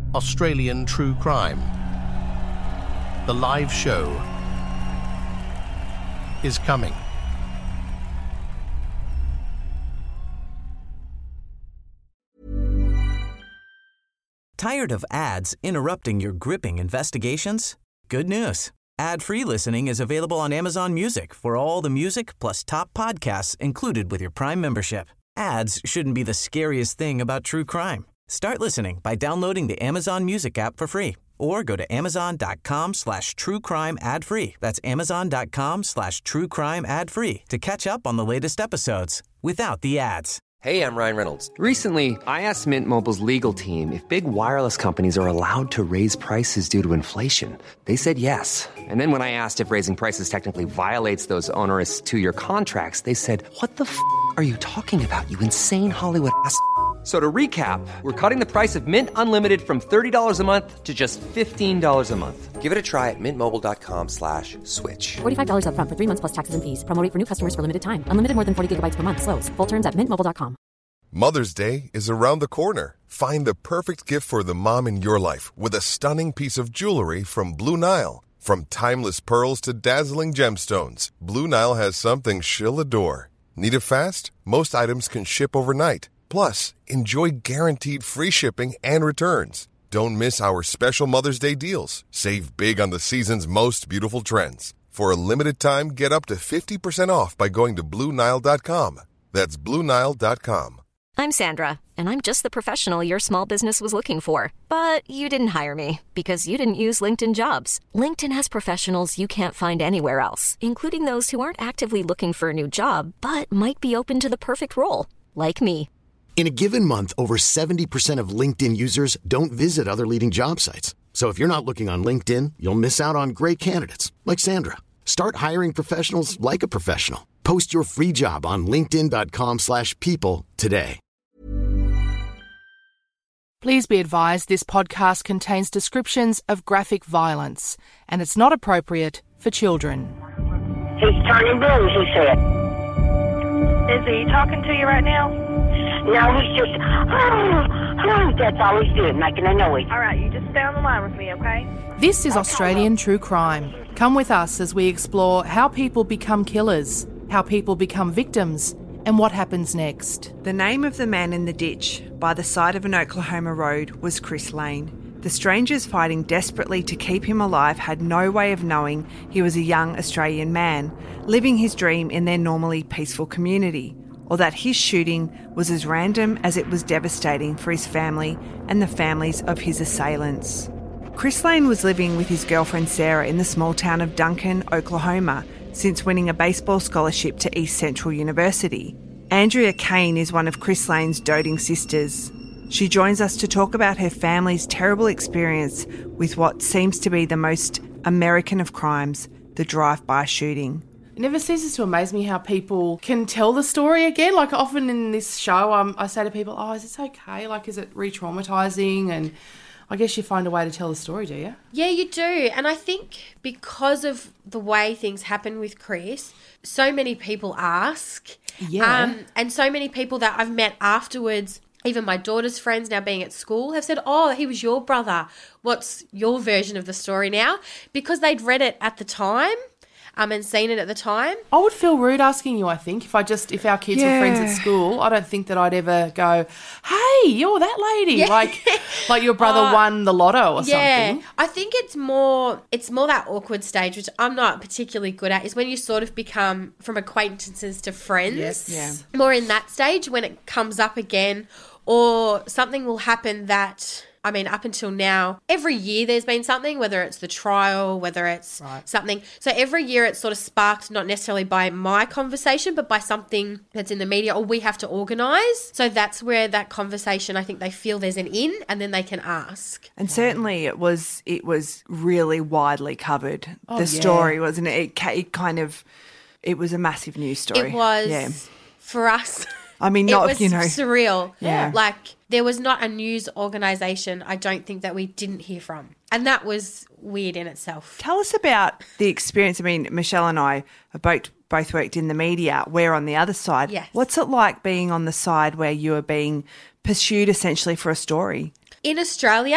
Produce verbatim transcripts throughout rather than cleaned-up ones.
Australian True Crime. The live show is coming. Tired of ads interrupting your gripping investigations? Good news. Ad-free listening is available on Amazon Music for all the music plus top podcasts included with your Prime membership. Ads shouldn't be the scariest thing about true crime. Start listening by downloading the Amazon Music app for free or go to amazon.com slash true crime ad free. That's amazon.com slash true crime ad free to catch up on the latest episodes without the ads. Hey, I'm Ryan Reynolds. Recently, I asked Mint Mobile's legal team if big wireless companies are allowed to raise prices due to inflation. They said yes. And then when I asked if raising prices technically violates those onerous two-year contracts, they said, what the f*** are you talking about, you insane Hollywood ass f- So to recap, we're cutting the price of Mint Unlimited from thirty dollars a month to just fifteen dollars a month. Give it a try at mintmobile.com slash switch. forty-five dollars up front for three months plus taxes and fees. Promo rate for new customers for limited time. Unlimited more than forty gigabytes per month. Slows full terms at mint mobile dot com. Mother's Day is around the corner. Find the perfect gift for the mom in your life with a stunning piece of jewelry from Blue Nile. From timeless pearls to dazzling gemstones, Blue Nile has something she'll adore. Need it fast? Most items can ship overnight. Plus, enjoy guaranteed free shipping and returns. Don't miss our special Mother's Day deals. Save big on the season's most beautiful trends. For a limited time, get up to fifty percent off by going to Blue Nile dot com. That's Blue Nile dot com. I'm Sandra, and I'm just the professional your small business was looking for. But you didn't hire me because you didn't use LinkedIn Jobs. LinkedIn has professionals you can't find anywhere else, including those who aren't actively looking for a new job, but might be open to the perfect role, like me. In a given month, over seventy percent of LinkedIn users don't visit other leading job sites. So if you're not looking on LinkedIn, you'll miss out on great candidates like Sandra. Start hiring professionals like a professional. Post your free job on linkedin.com slash people today. Please be advised this podcast contains descriptions of graphic violence and it's not appropriate for children. He's turning blue, he said. Is he talking to you right now? No, he's just, oh, oh, that's all he's doing, making a noise. All right, you just stay on the line with me, okay? This is Australian True Crime. Come with us as we explore how people become killers, how people become victims, and what happens next. The name of the man in the ditch by the side of an Oklahoma road was Chris Lane. The strangers fighting desperately to keep him alive had no way of knowing he was a young Australian man, living his dream in their normally peaceful community, or that his shooting was as random as it was devastating for his family and the families of his assailants. Chris Lane was living with his girlfriend Sarah in the small town of Duncan, Oklahoma, since winning a baseball scholarship to East Central University. Andrea Kane is one of Chris Lane's doting sisters. She joins us to talk about her family's terrible experience with what seems to be the most American of crimes, the drive-by shooting. It never ceases to amaze me how people can tell the story again. Like often in this show, um, I say to people, oh, is this okay? Like, is it re-traumatising? And I guess you find a way to tell the story, do you? Yeah, you do. And I think because of the way things happen with Chris, so many people ask. Yeah. Um, and so many people that I've met afterwards, even my daughter's friends now being at school, have said, oh, he was your brother. What's your version of the story now? Because they'd read it at the time. Um, and seen it at the time. I would feel rude asking you, I think, if I just if our kids yeah. were friends at school. I don't think that I'd ever go, hey, you're that lady. Yeah. Like like your brother uh, won the lotto or yeah. something. I think it's more it's more that awkward stage, which I'm not particularly good at, is when you sort of become from acquaintances to friends. Yes. Yeah. More in that stage when it comes up again, or something will happen that, I mean, up until now, every year there's been something, whether it's the trial, whether it's right. something. So every year it's sort of sparked, not necessarily by my conversation, but by something that's in the media or we have to organise. So that's where that conversation, I think they feel there's an in and then they can ask. And certainly it was it was really widely covered, oh, the yeah. story, wasn't it? It, it kind of, it was a massive news story. It was, yeah. for us. I mean, not, it was you know. surreal. Yeah. Like, there was not a news organisation, I don't think, that we didn't hear from. And that was weird in itself. Tell us about the experience. I mean, Michelle and I have both, both worked in the media. We're on the other side. Yes. What's it like being on the side where you are being pursued essentially for a story? In Australia,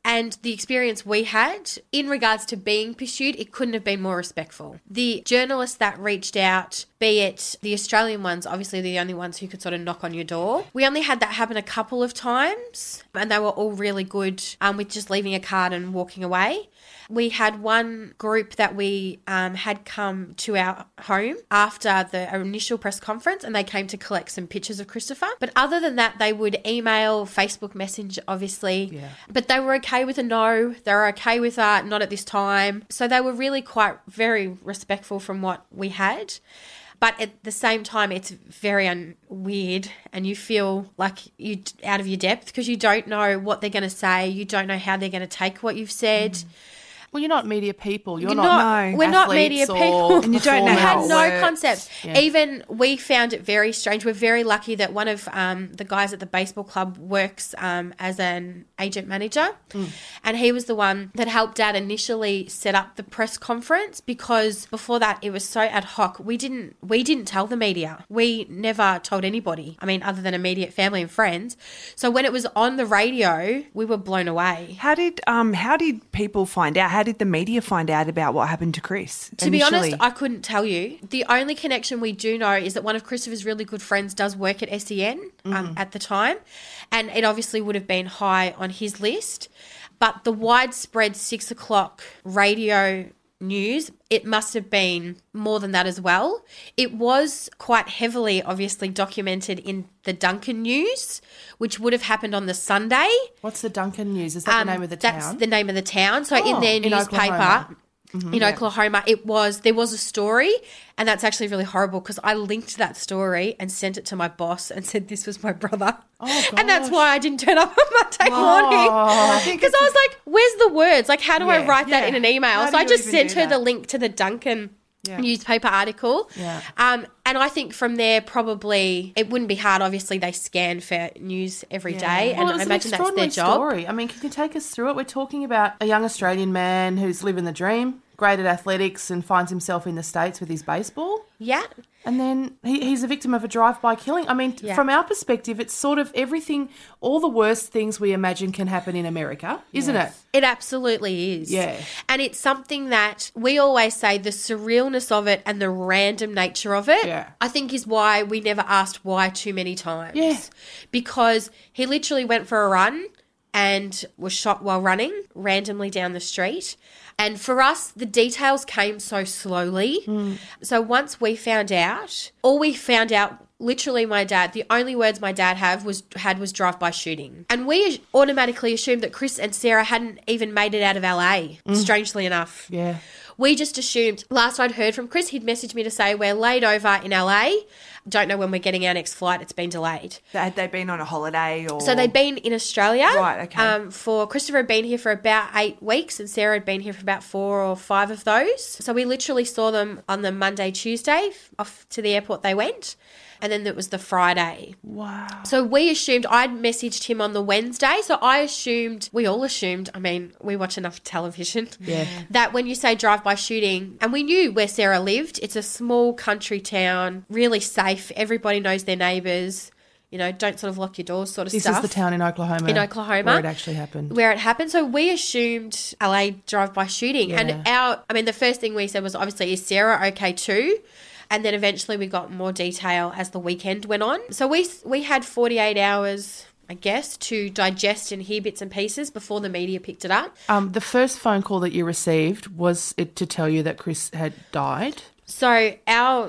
And the experience we had in regards to being pursued, it couldn't have been more respectful. The journalists that reached out, be it the Australian ones, obviously the only ones who could sort of knock on your door. We only had that happen a couple of times, and they were all really good um, with just leaving a card and walking away. We had one group that we um, had come to our home after the initial press conference, and they came to collect some pictures of Christopher. But other than that, they would email, Facebook Messenger, obviously. Yeah. But they were okay with a no. They were okay with uh, not at this time. So they were really quite very respectful from what we had. But at the same time, it's very un- weird, and you feel like you're out of your depth because you don't know what they're going to say. You don't know how they're going to take what you've said. Mm. Well, you're not media people. You're, You're not. not we're not media people. And you don't know We how had it no works. concept. Yeah. Even we found it very strange. We're very lucky that one of um, the guys at the baseball club works um, as an agent manager. Mm. And he was the one that helped Dad initially set up the press conference, because before that it was so ad hoc. We didn't we didn't tell the media. We never told anybody. I mean, other than immediate family and friends. So when it was on the radio, we were blown away. How did um how did people find out? How did the media find out about what happened to Chris? To be initially? honest, I couldn't tell you. The only connection we do know is that one of Christopher's really good friends does work at S E N um, at the time, and it obviously would have been high on his list. But the widespread six o'clock radio news, it must have been more than that as well. It was quite heavily, obviously, documented in the Duncan News, which would have happened on the Sunday. What's the Duncan News? Is that Um, the name of the That's town? the name of the town. So Oh, in their in newspaper, Oklahoma. Mhm. in Yeah. Oklahoma, it was there was a story, and that's actually really horrible because I linked that story and sent it to my boss and said this was my brother. Oh, and that's gosh. why I didn't turn up on Monday Oh, morning I think because I was like, "Where's the words? Like, how do I Yeah, write that yeah. in an email?" How So do I you just even sent do her the that? link to the Duncan Yeah. newspaper article. Yeah. Um, and I think from there, probably it wouldn't be hard. Obviously, they scan for news every day, Well, and it was I an imagine that's their extraordinary job. story. I mean, can you take us through it? We're talking about a young Australian man who's living the dream, great at athletics, and finds himself in the States with his baseball. Yeah. And then he, he's a victim of a drive-by killing. I mean, Yeah. from our perspective, it's sort of everything, all the worst things we imagine can happen in America, isn't it? It absolutely is. Yeah. And it's something that we always say the surrealness of it and the random nature of it, Yeah. I think is why we never asked why too many times. Yeah. Because he literally went for a run and was shot while running randomly down the street. And for us, the details came so slowly. Mm. So once we found out, all we found out, literally my dad, the only words my dad have was had was drive-by shooting. And we automatically assumed that Chris and Sarah hadn't even made it out of L A, Mm. strangely enough. Yeah. We just assumed, last I'd heard from Chris, he'd messaged me to say, we're laid over in L A. Don't know when we're getting our next flight. It's been delayed. Had they been on a holiday or? So they'd been in Australia. Right, okay. Um, for Christopher had been here for about eight weeks and Sarah had been here for about four or five of those. So we literally saw them on the Monday, Tuesday. Off to the airport they went. And then it was the Friday. Wow. So we assumed, I'd messaged him on the Wednesday. So I assumed, we all assumed, I mean, we watch enough television, Yeah. that when you say drive-by shooting, and we knew where Sarah lived, it's a small country town, really safe. Everybody knows their neighbours. You know, don't sort of lock your doors sort of This stuff. is the town in Oklahoma. In Oklahoma. Where it actually happened. Where it happened. So we assumed L A drive-by shooting. Yeah. And our, I mean, the first thing we said was obviously, is Sarah okay too? And then eventually we got more detail as the weekend went on. So we we had forty-eight hours, I guess, to digest and hear bits and pieces before the media picked it up. Um, the first phone call that you received, was it to tell you that Chris had died? So our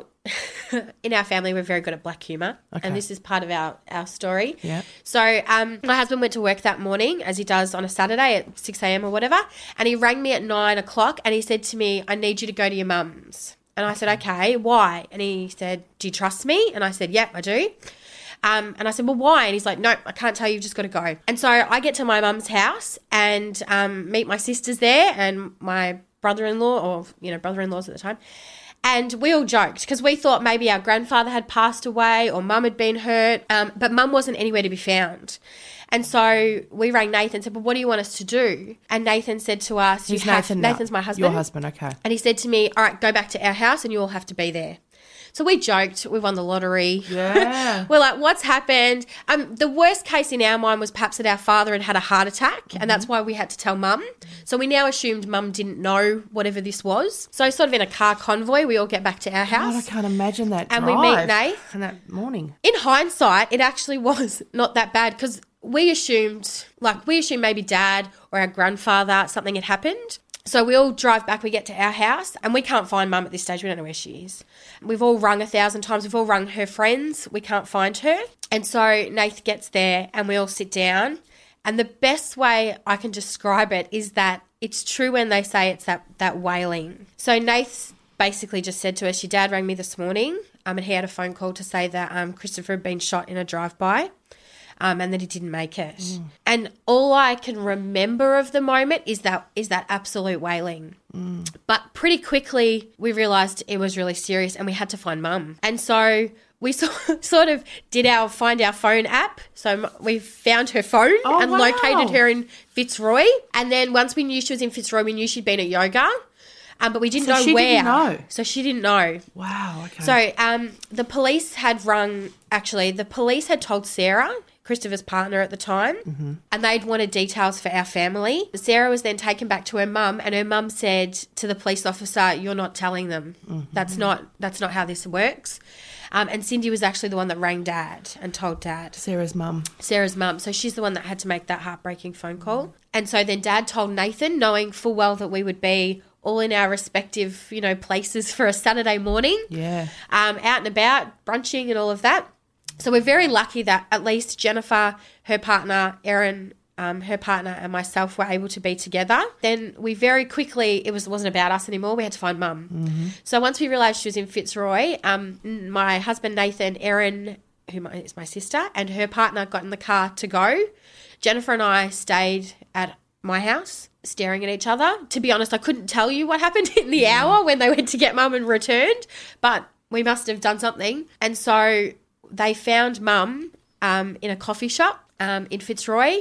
in our family, we're very good at black humour, Okay. and this is part of our, our story. Yeah. So um, my husband went to work that morning, as he does on a Saturday at six a.m. or whatever, and he rang me at nine o'clock and he said to me, I need you to go to your mum's. And I said, okay, why? And he said, do you trust me? And I said, yep, I do. Um, and I said, well, why? And he's like, no, I can't tell you, you've just got to go. And so I get to my mum's house and um, meet my sisters there and my brother-in-law, or, you know, brother-in-laws at the time. And we all joked because we thought maybe our grandfather had passed away or mum had been hurt, um, but mum wasn't anywhere to be found. And so we rang Nathan and said, well, what do you want us to do? And Nathan said to us, Who's you have, Nathan now? Nathan's my husband. Your husband, okay. And he said to me, all right, go back to our house and you all have to be there. So we joked, we won the lottery. Yeah. We're like, what's happened? Um, the worst case in our mind was perhaps that our father had had a heart attack, mm-hmm. and that's why we had to tell Mum. So we now assumed Mum didn't know whatever this was. So sort of in a car convoy, we all get back to our house. God, I can't imagine that And drive we meet Nath. and that morning. In hindsight, it actually was not that bad because we assumed, like, we assumed maybe Dad or our grandfather, something had happened. So we all drive back, we get to our house, and we can't find Mum at this stage. We don't know where she is. We've all rung a thousand times. We've all rung her friends. We can't find her. And so Nath gets there and we all sit down. And the best way I can describe it is that it's true when they say it's that, that wailing. So Nath basically just said to us, your dad rang me this morning um, and he had a phone call to say that um, Christopher had been shot in a drive-by. Um, and that he didn't make it. Mm. And all I can remember of the moment is that is that absolute wailing. Mm. But pretty quickly we realised it was really serious and we had to find Mum. And so we so, sort of did our Find Our Phone app. So we found her phone oh, and wow. located her in Fitzroy. And then once we knew she was in Fitzroy, we knew she'd been at yoga. Um, but we didn't so know she where. Didn't know. So she didn't know. Wow, okay. So um, the police had rung, actually, the police had told Sarah, Christopher's partner at the time, mm-hmm. and they'd wanted details for our family. Sarah was then taken back to her mum, and her mum said to the police officer, you're not telling them. Mm-hmm. That's not that's not how this works. Um, and Cindy was actually the one that rang Dad and told Dad. Sarah's mum. Sarah's mum. So she's the one that had to make that heartbreaking phone call. Mm-hmm. And so then Dad told Nathan, knowing full well that we would be all in our respective, you know, places for a Saturday morning. Yeah. Um, out and about, brunching and all of that. So we're very lucky that at least Jennifer, her partner, Erin, um, her partner and myself were able to be together. Then we very quickly, it was, wasn't about us anymore. We had to find Mum. Mm-hmm. So once we realised she was in Fitzroy, um, my husband, Nathan, Erin, who is my sister, and her partner got in the car to go. Jennifer and I stayed at my house staring at each other. To be honest, I couldn't tell you what happened in the yeah. hour when they went to get Mum and returned, but we must have done something. And so they found Mum um, in a coffee shop um, in Fitzroy,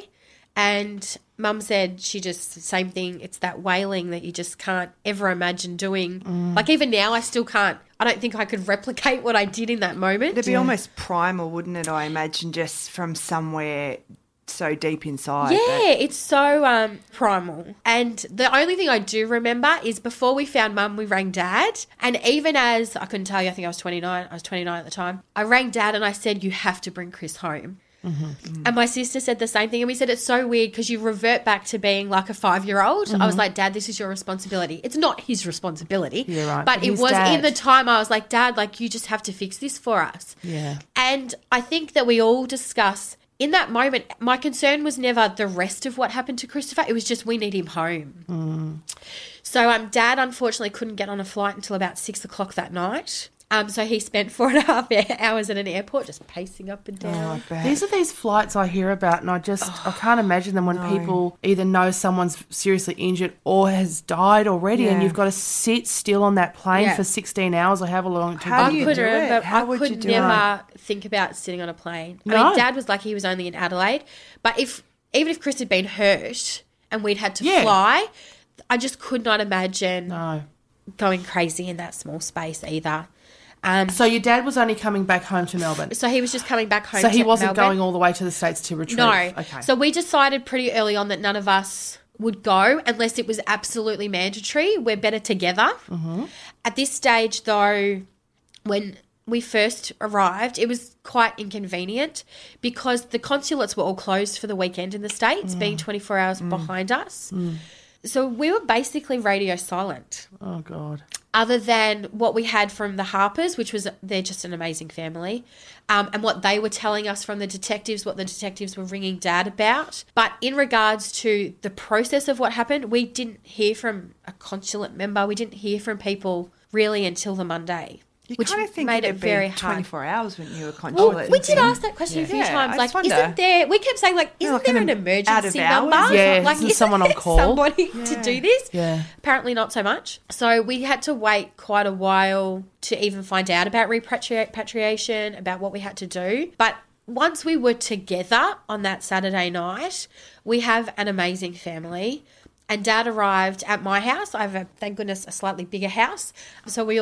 and Mum said she just, same thing, it's that wailing that you just can't ever imagine doing. Mm. Like even now I still can't, I don't think I could replicate what I did in that moment. It'd be yeah. almost primal, wouldn't it, I imagine, just from somewhere so deep inside. Yeah, that... it's so um, primal. And the only thing I do remember is before we found Mum, we rang Dad. And even as, I couldn't tell you, I think I was twenty-nine. I was twenty-nine at the time. I rang Dad and I said, you have to bring Chris home. Mm-hmm. Mm. And my sister said the same thing. And we said, it's so weird because you revert back to being like a five-year-old. Mm-hmm. I was like, Dad, this is your responsibility. It's not his responsibility. Yeah, right. But, but it was dad. in the time I was like, Dad, like you just have to fix this for us. Yeah. And I think that we all discuss in that moment, my concern was never the rest of what happened to Christopher. It was just we need him home. Mm. So um, Dad unfortunately couldn't get on a flight until about six o'clock that night. Um, so he spent four and a half hours at an airport just pacing up and down. Oh, these are these flights I hear about, and I just oh, I can't imagine them when no. people either know someone's seriously injured or has died already, yeah. and you've got to sit still on that plane yeah. for sixteen hours or however long it took. How do I you could do remember, it? How I would could you do never it? think about sitting on a plane. No. I mean, Dad was lucky he was only in Adelaide, but if even if Chris had been hurt and we'd had to yeah. fly, I just could not imagine no. going crazy in that small space either. Um, so your dad was only coming back home to Melbourne? So he was just coming back home to So he wasn't Melbourne. going all the way to the States to retrieve? No. Okay. So we decided pretty early on that none of us would go unless it was absolutely mandatory. We're better together. Mm-hmm. At this stage, though, when we first arrived, it was quite inconvenient because the consulates were all closed for the weekend in the States, mm. being twenty-four hours mm. behind us. Mm. So we were basically radio silent. Oh, God. Other than what we had from the Harpers, which was, they're just an amazing family, um, and what they were telling us from the detectives, what the detectives were ringing Dad about. But in regards to the process of what happened, we didn't hear from a consulate member. We didn't hear from people really until the Monday. You which kind of think made it it'd very be hard. twenty-four hours, wouldn't you, a consulate? Well, we did ask that question yeah. a few yeah, times. I Like, wonder. isn't there, we kept saying, like, isn't like there an an emergency out of number? hours? Yeah, like, isn't isn't someone on there call? somebody yeah. to do this? Yeah. Apparently not so much. So we had to wait quite a while to even find out about repatriation, about what we had to do. But once we were together on that Saturday night, we have an amazing family. And Dad arrived at my house. I have, a, thank goodness, a slightly bigger house. So we all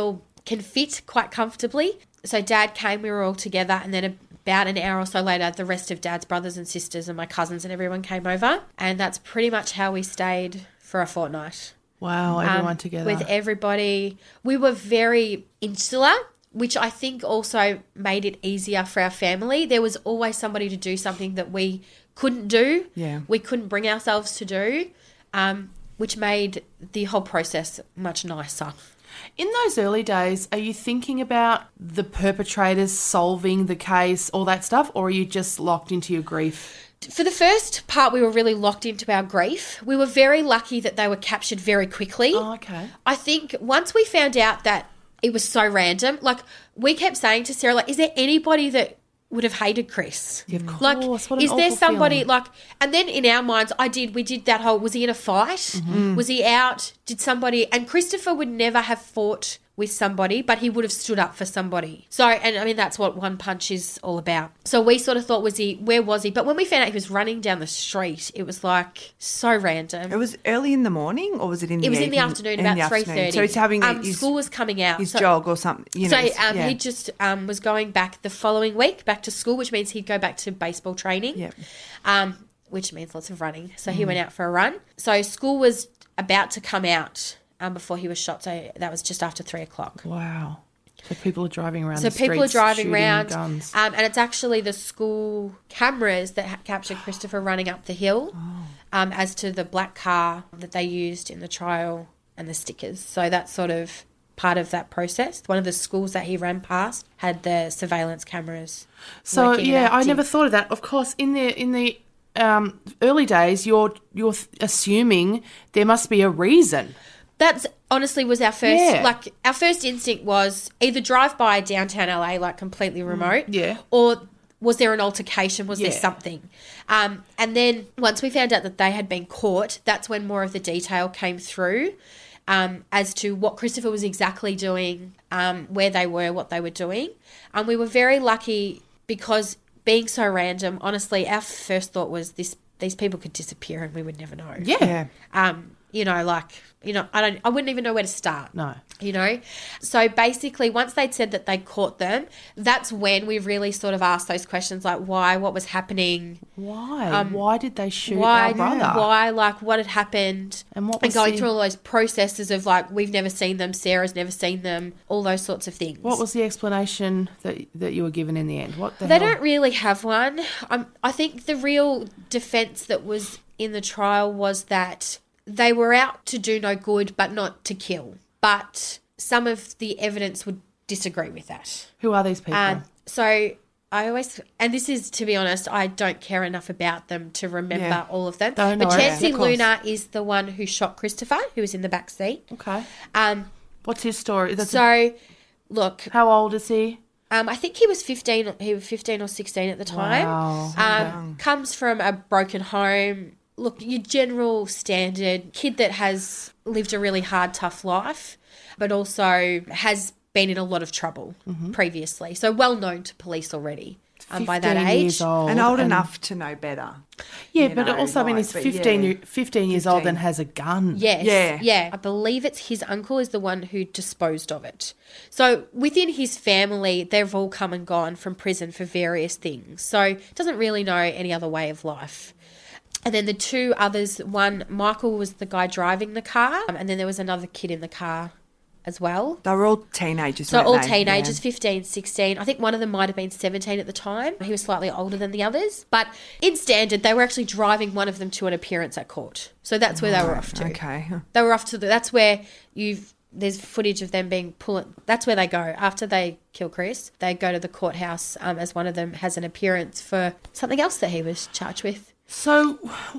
can fit quite comfortably. So Dad came, we were all together, and then about an hour or so later, the rest of Dad's brothers and sisters and my cousins and everyone came over. And that's pretty much how we stayed for a fortnight. Wow, everyone um, together. With everybody. We were very insular, which I think also made it easier for our family. There was always somebody to do something that we couldn't do. Yeah. We couldn't bring ourselves to do, um, which made the whole process much nicer. In those early days, are you thinking about the perpetrators solving the case, all that stuff, or are you just locked into your grief? For the first part, we were really locked into our grief. We were very lucky that they were captured very quickly. Oh, okay. I think once we found out that it was so random, like we kept saying to Sarah, like, is there anybody that would have hated Chris? Yeah, of course. Like, what an is there awful somebody feeling. like, and then in our minds, I did, we did that whole, was he in a fight? Mm-hmm. Was he out? Did somebody, and Christopher would never have fought with somebody, but he would have stood up for somebody. So, and I mean, that's what One Punch is all about. So we sort of thought, was he, where was he? But when we found out he was running down the street, it was like so random. It was early in the morning, or was it in the It was in the evening? afternoon, In about the three afternoon. thirty. So he's having um, his, school was coming out. his so, jog or something. You know, so um, yeah. he just um, was going back the following week, back to school, which means he'd go back to baseball training, Yeah. um, which means lots of running. So he went out for a run. So school was about to come out um, before he was shot. So that was just after three o'clock. Wow. So people are driving around So the people are streets driving shooting around, guns. um, and it's actually the school cameras that ha- captured Christopher running up the hill, Oh. um, as to the black car that they used in the trial and the stickers. So that's sort of part of that process. One of the schools that he ran past had the surveillance cameras. So working and yeah, I active. never thought of that. Of course, in the in the um, early days, you're you're th- assuming there must be a reason. That's honestly was our first, Yeah. like our first instinct was either drive by downtown L A, like completely remote, yeah. or was there an altercation? Was there Yeah. something? Um, and then once we found out that they had been caught, that's when more of the detail came through um, as to what Christopher was exactly doing, um, where they were, what they were doing. And we were very lucky because being so random, honestly, our first thought was this: these people could disappear and we would never know. Yeah. Yeah. Um, you know, like, you know, I don't, I wouldn't even know where to start. No. You know? So basically, once they'd said that they caught them, that's when we really sort of asked those questions like, why, what was happening? Why? Um, why did they shoot Why, our brother? why, like, what had happened? And what and was going the- through all those processes of like, we've never seen them, Sarah's never seen them, all those sorts of things. What was the explanation that that you were given in the end? What the They hell? don't really have one. Um, I think the real defence that was in the trial was that they were out to do no good, but not to kill. But some of the evidence would disagree with that. Who are these people? Um, so I always, and this is, to be honest, I don't care enough about them to remember Yeah. all of them. Don't but know, Chancey of course. Luna is the one who shot Christopher, who was in the back seat. okay. Um, What's his story? That's so, look, how old is he? Um, I think he was fifteen. He was fifteen or sixteen at the time. Wow. Um, comes from a broken home. Look, your general standard kid that has lived a really hard, tough life, but also has been in a lot of trouble Mm-hmm. previously. So well known to police already um, by that fifteen age. years old. And old enough to know better. Yeah, you but know, also, I mean, like, he's but fifteen, yeah. year- fifteen years old and fifteen. has a gun. Yes. Yeah. Yeah. I believe it's his uncle is the one who disposed of it. So within his family, they've all come and gone from prison for various things. So doesn't really know any other way of life. And then the two others, one, Michael was the guy driving the car, um, and then there was another kid in the car as well. They were all teenagers, So weren't all they? teenagers, Yeah. fifteen, sixteen. I think one of them might have been seventeen at the time. He was slightly older than the others. But in standard, they were actually driving one of them to an appearance at court. So that's where they were off to. Okay. They were off to the, that's where you've, there's footage of them being pulling, that's where they go. After they kill Chris, they go to the courthouse um, as one of them has an appearance for something else that he was charged with. So,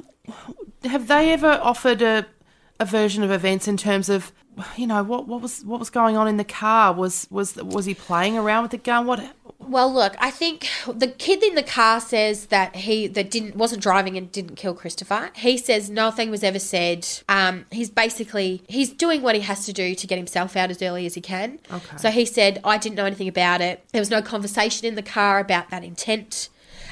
have they ever offered a a version of events in terms of, you know, what what was what was going on in the car? Was was was he playing around with the gun? What? Well, look, I think the kid in the car says that he that didn't wasn't driving and didn't kill Christopher. He says nothing was ever said. Um, he's basically he's doing what he has to do to get himself out as early as he can. Okay. So he said, I didn't know anything about it. There was no conversation in the car about that intent.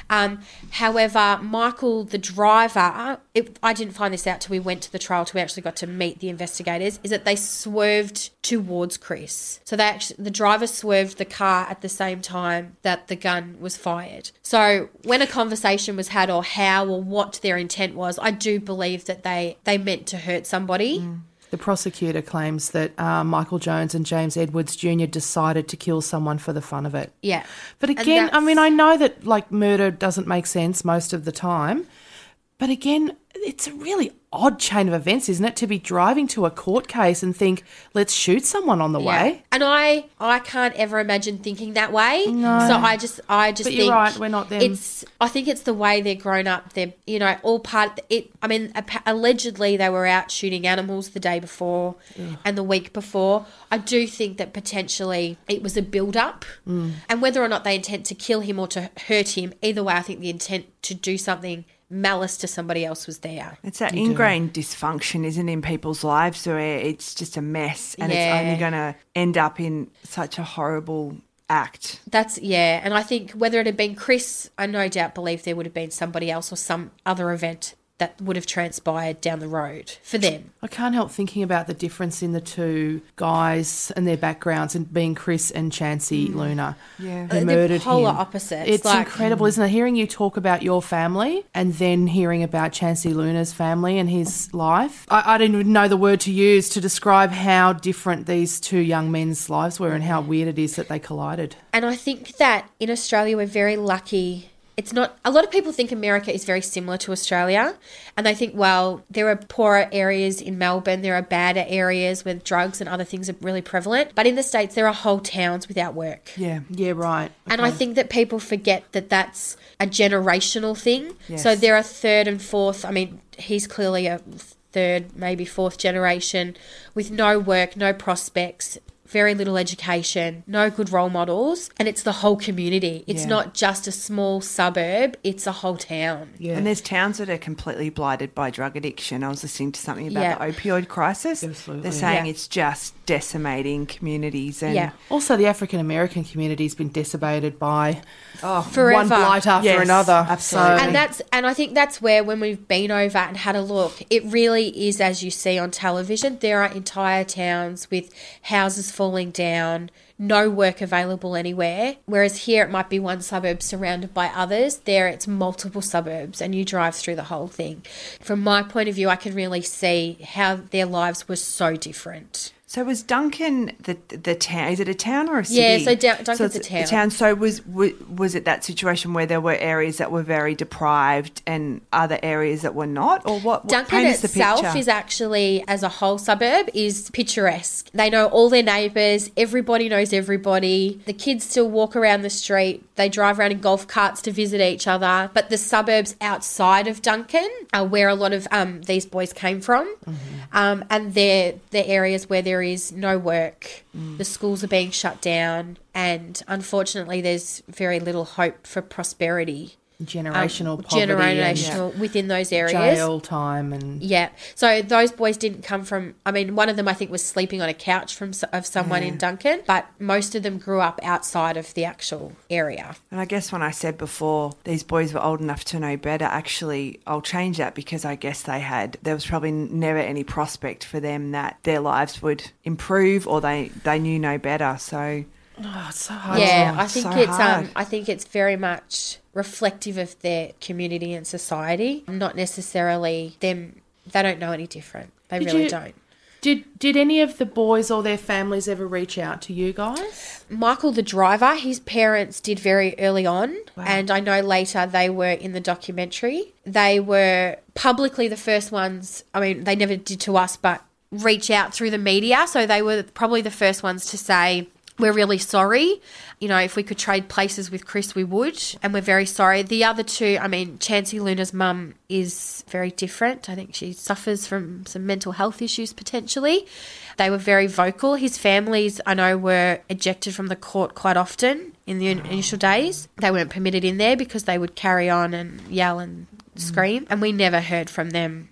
Um, however, Michael, the driver, it, I didn't find this out till we went to the trial, till we actually got to meet the investigators, is that they swerved towards Chris. So they actually, the driver swerved the car at the same time that the gun was fired. So when a conversation was had or how or what their intent was, I do believe that they, they meant to hurt somebody. Mm. The prosecutor claims that uh, Michael Jones and James Edwards Junior decided to kill someone for the fun of it. Yeah. But again, I mean, I know that, like, murder doesn't make sense most of the time. But again, it's a really odd chain of events, isn't it, to be driving to a court case and think, let's shoot someone on the Yeah. way. And I I can't ever imagine thinking that way. No. So I just I just But think you're right, we're not them. It's I think it's the way they're grown up. They're, you know, all part it I mean appa- allegedly they were out shooting animals the day before Ugh. and the week before. I do think that potentially it was a build up. Mm. And whether or not they intend to kill him or to hurt him, either way I think the intent to do something malice to somebody else was there. It's that You do. ingrained dysfunction, isn't it, in people's lives where it's just a mess and Yeah. it's only going to end up in such a horrible act. That's, yeah. And I think whether it had been Chris, I no doubt believe there would have been somebody else or some other event that would have transpired down the road for them. I can't help thinking about the difference in the two guys and their backgrounds and being Chris and Chancey Mm. Luna, Yeah. who They're murdered polar him. opposites, It's like- incredible, isn't it? Hearing you talk about your family and then hearing about Chancey Luna's family and his life. I, I didn't even know the word to use to describe how different these two young men's lives were and how weird it is that they collided. And I think that in Australia, we're very lucky. It's not, a lot of people think America is very similar to Australia, and they think, well, there are poorer areas in Melbourne, there are badder areas where drugs and other things are really prevalent. But in the States, there are whole towns without work. Yeah. Yeah, right. And I Okay. think that people forget that that's a generational thing. Yes. So there are third and fourth, I mean, he's clearly a third, maybe fourth generation with no work, no prospects, very little education, no good role models, and it's the whole community. It's Yeah. not just a small suburb, it's a whole town. And there's towns that are completely blighted by drug addiction. I was listening to something about Yeah. the opioid crisis. Absolutely. They're saying Yeah. it's just decimating communities. And Yeah. Also, the African American community's been decimated by oh, Forever. one blight after Yes, another. absolutely. So- And that's and I think that's where, when we've been over and had a look, it really is as you see on television. There are entire towns with houses falling down, no work available anywhere. Whereas here it might be one suburb surrounded by others. There it's multiple suburbs and you drive through the whole thing. From my point of view, I can really see how their lives were so different. So was Duncan the the town? Is it a town or a city? Yeah, so Dun- Duncan's it's a town. town. So was, was was it that situation where there were areas that were very deprived and other areas that were not, or what? what Duncan paint us the itself picture? is actually, as a whole suburb, is picturesque. They know all their neighbours. Everybody knows everybody. The kids still walk around the street. They drive around in golf carts to visit each other. But the suburbs outside of Duncan are where a lot of um, these boys came from. Um, and they're the areas where there is no work. Mm. The schools are being shut down. And unfortunately, there's very little hope for prosperity. Generational Um, poverty. generational and within those areas. Jail time and... Yeah. So those boys didn't come from, I mean, one of them I think was sleeping on a couch from s- of someone Yeah. in Duncan, but most of them grew up outside of the actual area. And I guess when I said before these boys were old enough to know better, actually I'll change that, because I guess they had, there was probably never any prospect for them that their lives would improve, or they, they knew no better. So Oh, it's so hard. Yeah, Oh, I think so it's hard. um I think it's very much reflective of their community and society, not necessarily them. They don't know any different. They Did really you- don't. Did did any of the boys or their families ever reach out to you guys? Michael, the driver, his parents did very early on, and I know later they were in the documentary. They were publicly the first ones, I mean, they never did to us, but reach out through the media. So they were probably the first ones to say, we're really sorry. You know, if we could trade places with Chris, we would. And we're very sorry. The other two, I mean, Chancey Luna's mum is very different. I think she suffers from some mental health issues potentially. They were very vocal. His families, I know, were ejected from the court quite often in the initial days. They weren't permitted in there because they would carry on and yell and scream. And we never heard from them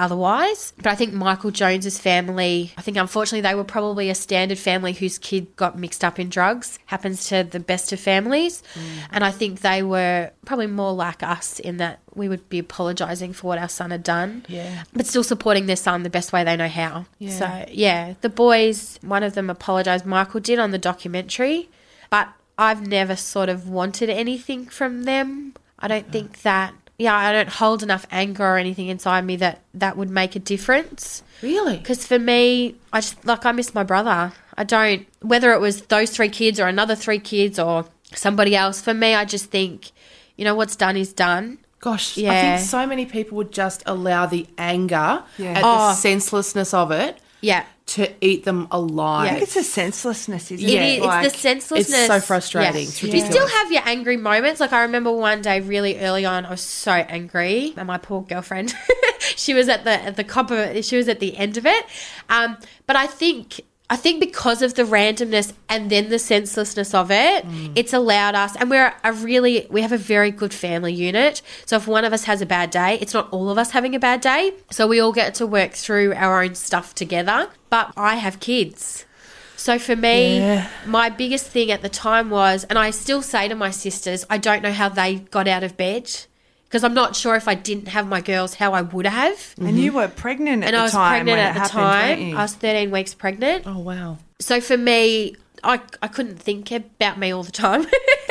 otherwise. But I think Michael Jones's family, I think unfortunately they were probably a standard family whose kid got mixed up in drugs. Happens to the best of families. Mm. And I think they were probably more like us in that we would be apologising for what our son had done. Yeah. But still supporting their son the best way they know how. Yeah. So, yeah, the boys, one of them apologised. Michael did on the documentary. But I've never sort of wanted anything from them. I don't oh. think that, yeah, I don't hold enough anger or anything inside me that that would make a difference. Really? Because for me, I just, like, I miss my brother. I don't, whether it was those three kids or another three kids or somebody else, for me, I just think, you know, what's done is done. Gosh, yeah. I think so many people would just allow the anger yeah. at oh. the senselessness of it yeah. to eat them alive. I think it's a senselessness, isn't it? it? Is, like, it's the senselessness. It's so frustrating. Yeah. It's You ridiculous. still have your angry moments. Like, I remember one day really early on, I was so angry. And my poor girlfriend, she was at the at the copper, she was at the end of it. Um, but I think... I think because of the randomness and then the senselessness of it, mm. it's allowed us, and we're a really, we have a very good family unit. So if one of us has a bad day, it's not all of us having a bad day. So we all get to work through our own stuff together. But I have kids. So for me, yeah. my biggest thing at the time was, and I still say to my sisters, I don't know how they got out of bed. Because I'm not sure if I didn't have my girls how I would have. Mm-hmm. And you were pregnant at and the time. And I was pregnant when at it the happened, time. I was thirteen weeks pregnant. Oh, wow. So for me, I, I couldn't think about me all the time.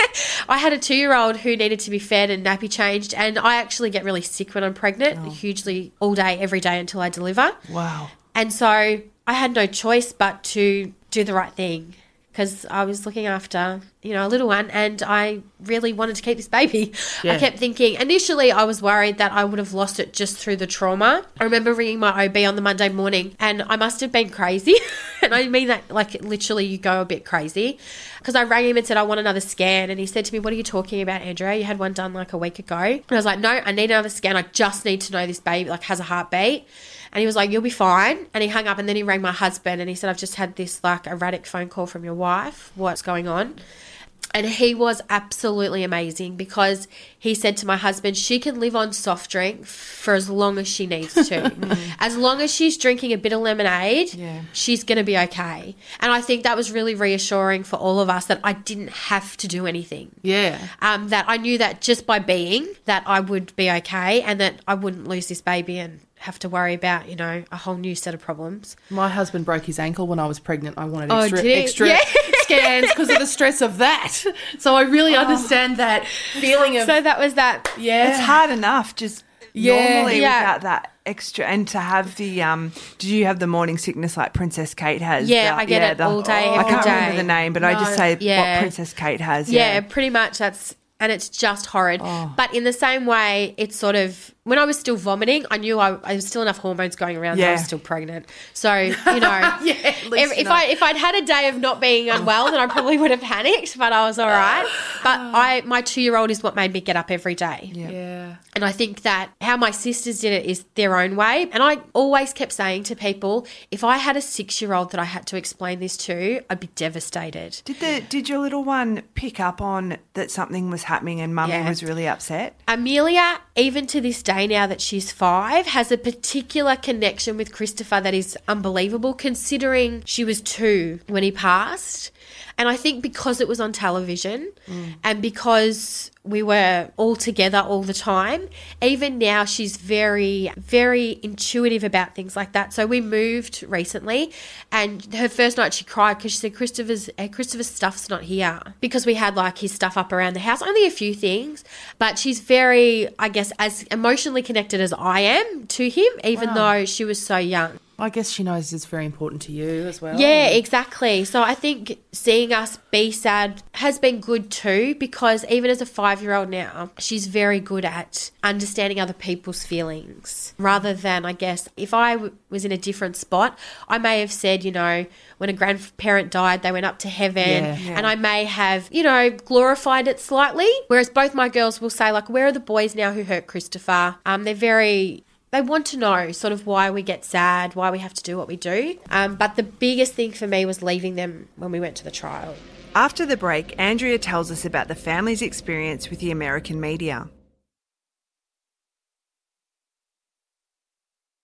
I had a two-year-old who needed to be fed and nappy changed, and I actually get really sick when I'm pregnant, oh. hugely all day, every day until I deliver. Wow. And so I had no choice but to do the right thing. Because I was looking after, you know, a little one, and I really wanted to keep this baby. Yeah. I kept thinking, initially I was worried that I would have lost it just through the trauma. I remember ringing my O B on the Monday morning, and I must have been crazy. And I mean that, like, literally you go a bit crazy. Because I rang him and said, I want another scan. And he said to me, what are you talking about, Andrea? You had one done like a week ago. And I was like, no, I need another scan. I just need to know this baby, like, has a heartbeat. And he was like, you'll be fine. And he hung up, and then he rang my husband and he said, I've just had this like erratic phone call from your wife. What's going on? And he was absolutely amazing because he said to my husband, she can live on soft drink for as long as she needs to. As long as she's drinking a bit of lemonade, yeah. she's going to be okay. And I think that was really reassuring for all of us that I didn't have to do anything. Yeah. Um, that I knew that just by being that I would be okay and that I wouldn't lose this baby and have to worry about, you know, a whole new set of problems. My husband broke his ankle when I was pregnant. I wanted oh, extra, did extra yeah. scans because of the stress of that. So I really oh. understand that feeling of... So that was that. Yeah. It's hard enough just yeah. normally yeah. without that extra. And to have the, um, did you have the morning sickness like Princess Kate has? Yeah, the, I get yeah, it the, all day, oh, every I can't day. remember the name, but no, I just say yeah. what Princess Kate has. Yeah, Yeah, pretty much that's... And it's just horrid. Oh. But in the same way, it's sort of, when I was still vomiting, I knew I, I was still enough hormones going around yeah. that I was still pregnant. So, you know, yeah, if, if, I, if I'd had a day of not being unwell, then I probably would have panicked, but I was all right. But I, my two-year-old is what made me get up every day. Yeah. yeah. And I think that how my sisters did it is their own way. And I always kept saying to people, if I had a six-year-old that I had to explain this to, I'd be devastated. Did the did your little one pick up on that something was happening and Mummy Yeah. was really upset? Amelia, even to this day now that she's five, has a particular connection with Christopher that is unbelievable considering she was two when he passed. And I think because it was on television mm. and because we were all together all the time, even now she's very, very intuitive about things like that. So we moved recently and her first night she cried because she said, Christopher's, uh, Christopher's stuff's not here because we had like his stuff up around the house, only a few things. But she's very, I guess, as emotionally connected as I am to him, even wow. though she was so young. I guess she knows it's very important to you as well. Yeah, exactly. So I think seeing us be sad has been good too because even as a five-year-old now, she's very good at understanding other people's feelings rather than, I guess, if I w- was in a different spot, I may have said, you know, when a grandparent died, they went up to heaven yeah, yeah. and I may have, you know, glorified it slightly, whereas both my girls will say, like, where are the boys now who hurt Christopher? Um, they're very... They want to know sort of why we get sad, why we have to do what we do. Um, but the biggest thing for me was leaving them when we went to the trial. After the break, Andrea tells us about the family's experience with the American media.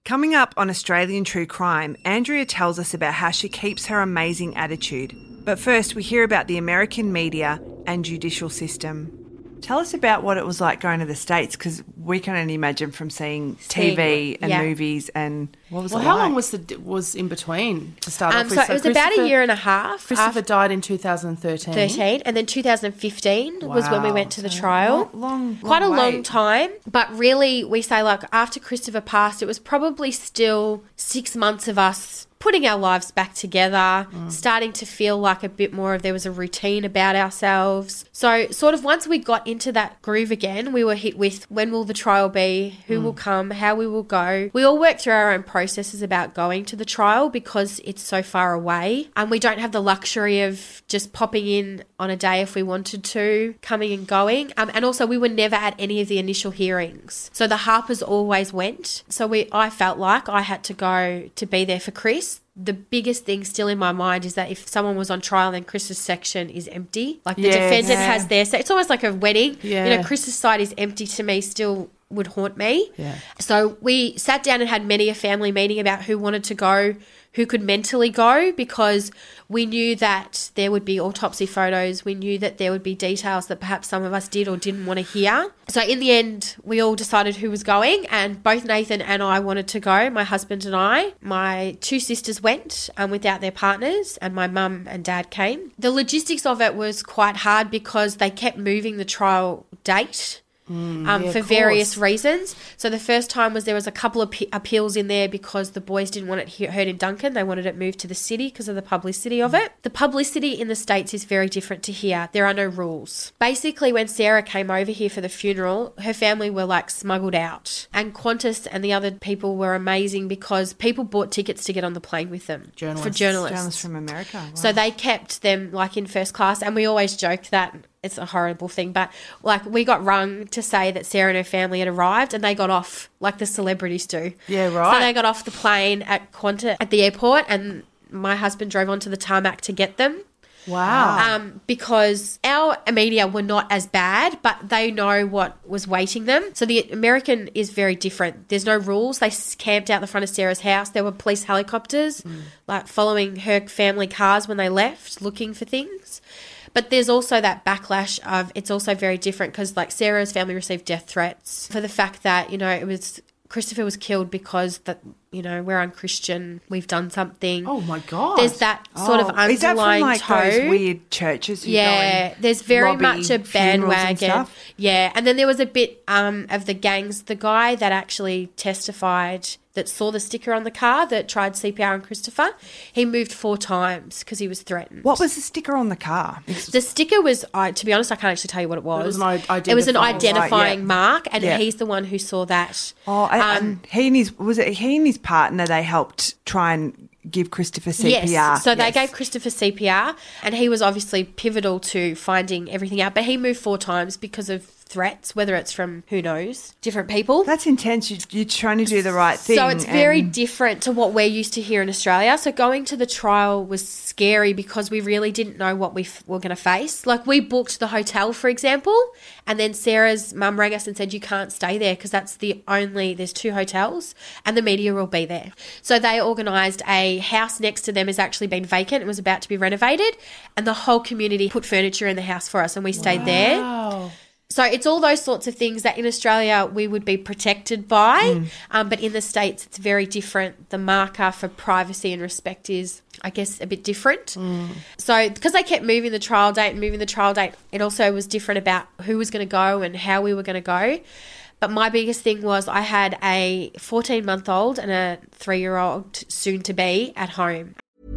Coming up on Australian True Crime, Andrea tells us about how she keeps her amazing attitude. But first, we hear about the American media and judicial system. Tell us about what it was like going to the States, because we can only imagine from seeing T V and yeah. movies. And what was well, it how like? long was the was in between to start Um, off with? so it was about a year and a half. Christopher after died in two thousand thirteen. thirteen, and then two thousand fifteen was when we Wow. went to the trial. Long, long, Quite a long long wait. time, but really, we say like after Christopher passed, it was probably still six months of us putting our lives back together, Mm. starting to feel like a bit more of there was a routine about ourselves. So sort of once we got into that groove again, we were hit with when will the trial be, who Mm. will come, how we will go. We all worked through our own processes about going to the trial because it's so far away, and we don't have the luxury of just popping in on a day if we wanted to, coming and going. Um, and also we were never at any of the initial hearings. So the Harpers always went. So we, I felt like I had to go to be there for Chris. The biggest thing still in my mind is that if someone was on trial, then Chris's section is empty. Like the Yes. defendant Yeah. has their se- it's almost like a wedding. Yeah. You know, Chris's side is empty to me still would haunt me. Yeah. So we sat down and had many a family meeting about who wanted to go, who could mentally go, because we knew that there would be autopsy photos. We knew that there would be details that perhaps some of us did or didn't want to hear. So in the end, we all decided who was going, and both Nathan and I wanted to go, my husband and I. My two sisters went um, without their partners, and my mum and dad came. The logistics of it was quite hard because they kept moving the trial date. Mm, Um, yeah, for of various course. reasons. So the first time was there was a couple of pe- appeals in there because the boys didn't want it he- heard in Duncan. They wanted it moved to the city because of the publicity of it. The publicity in the States is very different to here. There are no rules. Basically, when Sarah came over here for the funeral, her family were like smuggled out. And Qantas and the other people were amazing because people bought tickets to get on the plane with them. Journalists. For journalists. Journalists from America. Wow. So they kept them like in first class, and we always joked that it's a horrible thing, but like we got rung to say that Sarah and her family had arrived, and they got off like the celebrities do. Yeah, right. So they got off the plane at Qantas at the airport, and my husband drove onto the tarmac to get them. Wow. Um, because our media were not as bad, but they know what was waiting them. So the American is very different. There's no rules. They camped out the front of Sarah's house. There were police helicopters, mm. like following her family cars when they left, looking for things. But there's also that backlash of it's also very different because like Sarah's family received death threats for the fact that, you know, it was Christopher was killed because that, you know, we're unchristian, we've done something. Oh my God. There's that sort Oh, of underlying is that from like tone. those weird churches? Who Yeah, go and there's very lobby much a funerals and bandwagon. stuff? Yeah, and then there was a bit um, of the gangs. The guy that actually testified that saw the sticker on the car that tried C P R on Christopher, he moved four times because he was threatened. What was the sticker on the car? The sticker was, I, to be honest, I can't actually tell you what it was. It was an i- It was an identifying- identifying Right, yeah. mark, and Yeah. he's the one who saw that. Oh, and, Um, and he and his was it he and his partner? They helped try and give Christopher C P R. Yes, so they Yes. gave Christopher C P R, and he was obviously pivotal to finding everything out. But he moved four times because of threats, whether it's from, who knows, different people. That's intense. You, you're trying to do the right thing. So it's very and- different to what we're used to here in Australia. So going to the trial was scary because we really didn't know what we f- were going to face. Like we booked the hotel, for example, and then Sarah's mum rang us and said, you can't stay there because that's the only, there's two hotels and the media will be there. So they organised a house next to them has actually been vacant. It was about to be renovated, and the whole community put furniture in the house for us, and we stayed there. Wow. So it's all those sorts of things that in Australia we would be protected by, Mm. um, but in the States it's very different. The marker for privacy and respect is, I guess, a bit different. Mm. So because they kept moving the trial date and moving the trial date, it also was different about who was going to go and how we were going to go. But my biggest thing was I had a fourteen-month-old and a three-year-old soon-to-be at home.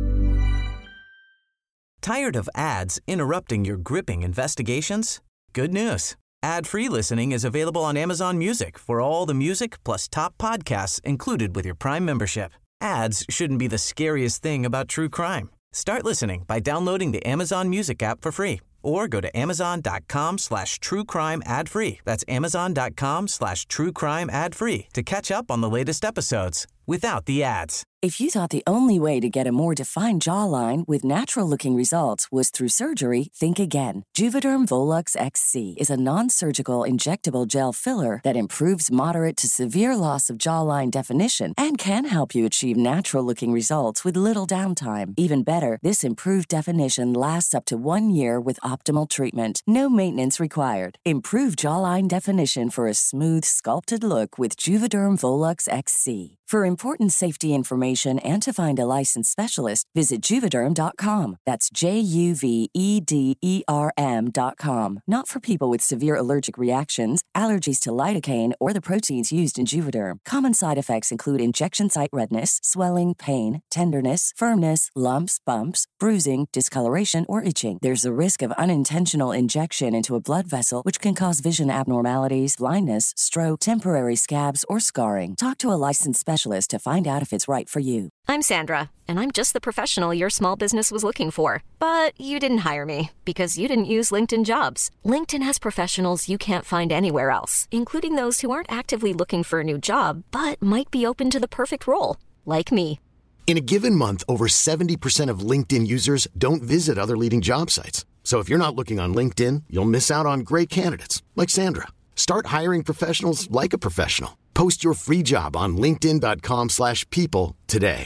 Tired of ads interrupting your gripping investigations? Good news. Ad-free listening is available on Amazon Music for all the music plus top podcasts included with your Prime membership. Ads shouldn't be the scariest thing about true crime. Start listening by downloading the Amazon Music app for free or go to amazon.com slash true crime ad free. That's amazon.com slash true crime ad free to catch up on the latest episodes without the ads. If you thought the only way to get a more defined jawline with natural-looking results was through surgery, think again. Juvederm Volux X C is a non-surgical injectable gel filler that improves moderate to severe loss of jawline definition and can help you achieve natural-looking results with little downtime. Even better, this improved definition lasts up to one year with optimal treatment. No maintenance required. Improve jawline definition for a smooth, sculpted look with Juvederm Volux X C. For important safety information and to find a licensed specialist, visit Juvederm dot com. That's J U V E D E R M dot com. Not for people with severe allergic reactions, allergies to lidocaine, or the proteins used in Juvederm. Common side effects include injection site redness, swelling, pain, tenderness, firmness, lumps, bumps, bruising, discoloration, or itching. There's a risk of unintentional injection into a blood vessel, which can cause vision abnormalities, blindness, stroke, temporary scabs, or scarring. Talk to a licensed specialist to find out if it's right for you. I'm Sandra, and I'm just the professional your small business was looking for. But you didn't hire me because you didn't use LinkedIn Jobs. LinkedIn has professionals you can't find anywhere else, including those who aren't actively looking for a new job, but might be open to the perfect role, like me. In a given month, over seventy percent of LinkedIn users don't visit other leading job sites. So if you're not looking on LinkedIn, you'll miss out on great candidates like Sandra. Start hiring professionals like a professional. Post your free job on linkedin dot com slash people today.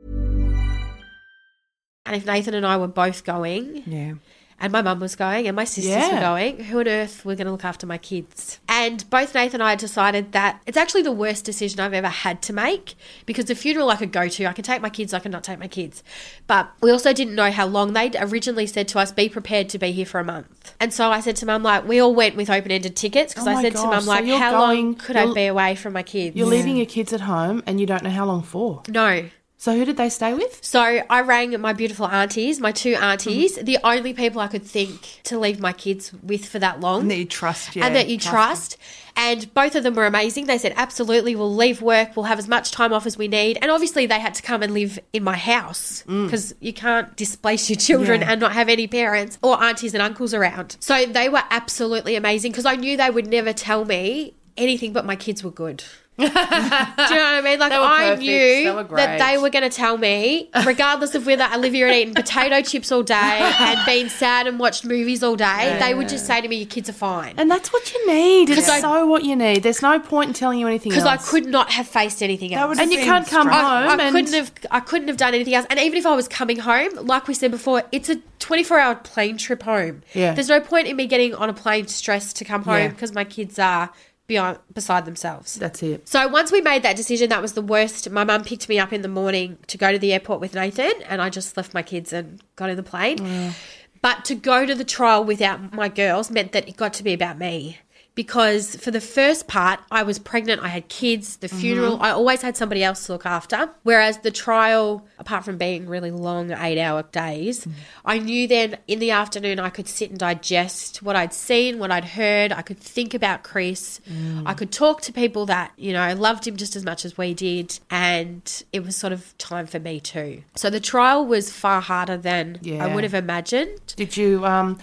And if Nathan and I were both going, yeah, and my mum was going and my sisters Yeah. were going, who on earth were going to look after my kids? And both Nathan and I decided that it's actually the worst decision I've ever had to make, because the funeral I could go to, I could take my kids, I could not take my kids. But we also didn't know how long. They'd originally said to us, be prepared to be here for a month. And so I said to Mum, like, we all went with open-ended tickets, because Oh I my said to gosh, Mum, so like, you're how going- long could I you're- be away from my kids? You're leaving your kids at home and you don't know how long for. No. So who did they stay with? So I rang my beautiful aunties, my two aunties, Mm-hmm. the only people I could think to leave my kids with for that long. And that you trust, yeah. And that you trust. And both of them were amazing. They said, absolutely, we'll leave work, we'll have as much time off as we need. And obviously they had to come and live in my house, because you can't displace your children Yeah. and not have any parents or aunties and uncles around. So they were absolutely amazing, because I knew they would never tell me anything but my kids were good. Do you know what I mean? Like, They were I perfect. knew They were that they great. were going to tell me, regardless of whether Olivia had eaten potato chips all day and been sad and watched movies all day, they would just say to me, your kids are fine. And that's what you need. It's I- so what you need. There's no point in telling you anything else. Because I could not have faced anything else. would have And you been can't come I, home I and- couldn't have. I couldn't have done anything else. And even if I was coming home, like we said before, it's a twenty-four hour plane trip home. Yeah. There's no point in me getting on a plane stressed to come home, Yeah. because my kids are beyond beside themselves. That's it. So once we made that decision, that was the worst. My mum picked me up in the morning to go to the airport with Nathan, and I just left my kids and got in the plane. But to go to the trial without my girls meant that it got to be about me. Because for the first part, I was pregnant, I had kids, the funeral, I always had somebody else to look after. Whereas the trial, apart from being really long eight-hour days, I knew then in the afternoon I could sit and digest what I'd seen, what I'd heard. I could think about Chris. I could talk to people that, you know, loved him just as much as we did. And it was sort of time for me too. So the trial was far harder than I Yeah. would have imagined. Did you, um,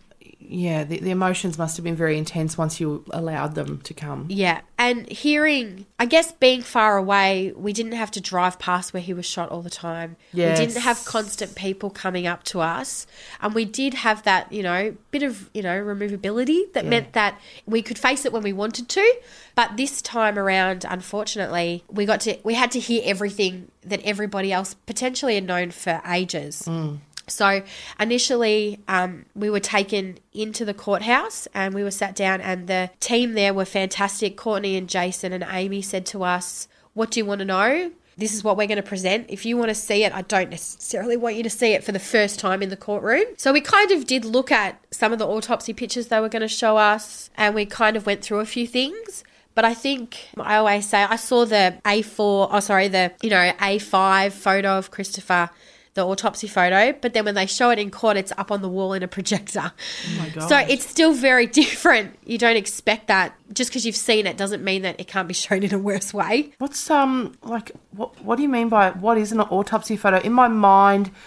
yeah, the, the emotions must have been very intense once you allowed them to come. Yeah, and hearing, I guess being far away, we didn't have to drive past where he was shot all the time. Yes. We didn't have constant people coming up to us. And we did have that, you know, bit of, you know, removability that Yeah. meant that we could face it when we wanted to. But this time around, unfortunately, we got to, we had to hear everything that everybody else potentially had known for ages. So initially um, we were taken into the courthouse and we were sat down, and the team there were fantastic. Courtney and Jason and Amy said to us, what do you want to know? This is what we're going to present. If you want to see it, I don't necessarily want you to see it for the first time in the courtroom. So we kind of did look at some of the autopsy pictures they were going to show us, and we kind of went through a few things. But I think I always say I saw the A four, oh sorry, the, you know, A five photo of Christopher, the autopsy photo, but then when they show it in court, it's up on the wall in a projector. Oh my God. So it's still very different. You don't expect that. Just because you've seen it doesn't mean that it can't be shown in a worse way. What's, um, like, what, what do you mean by, what is an autopsy photo? In my mind,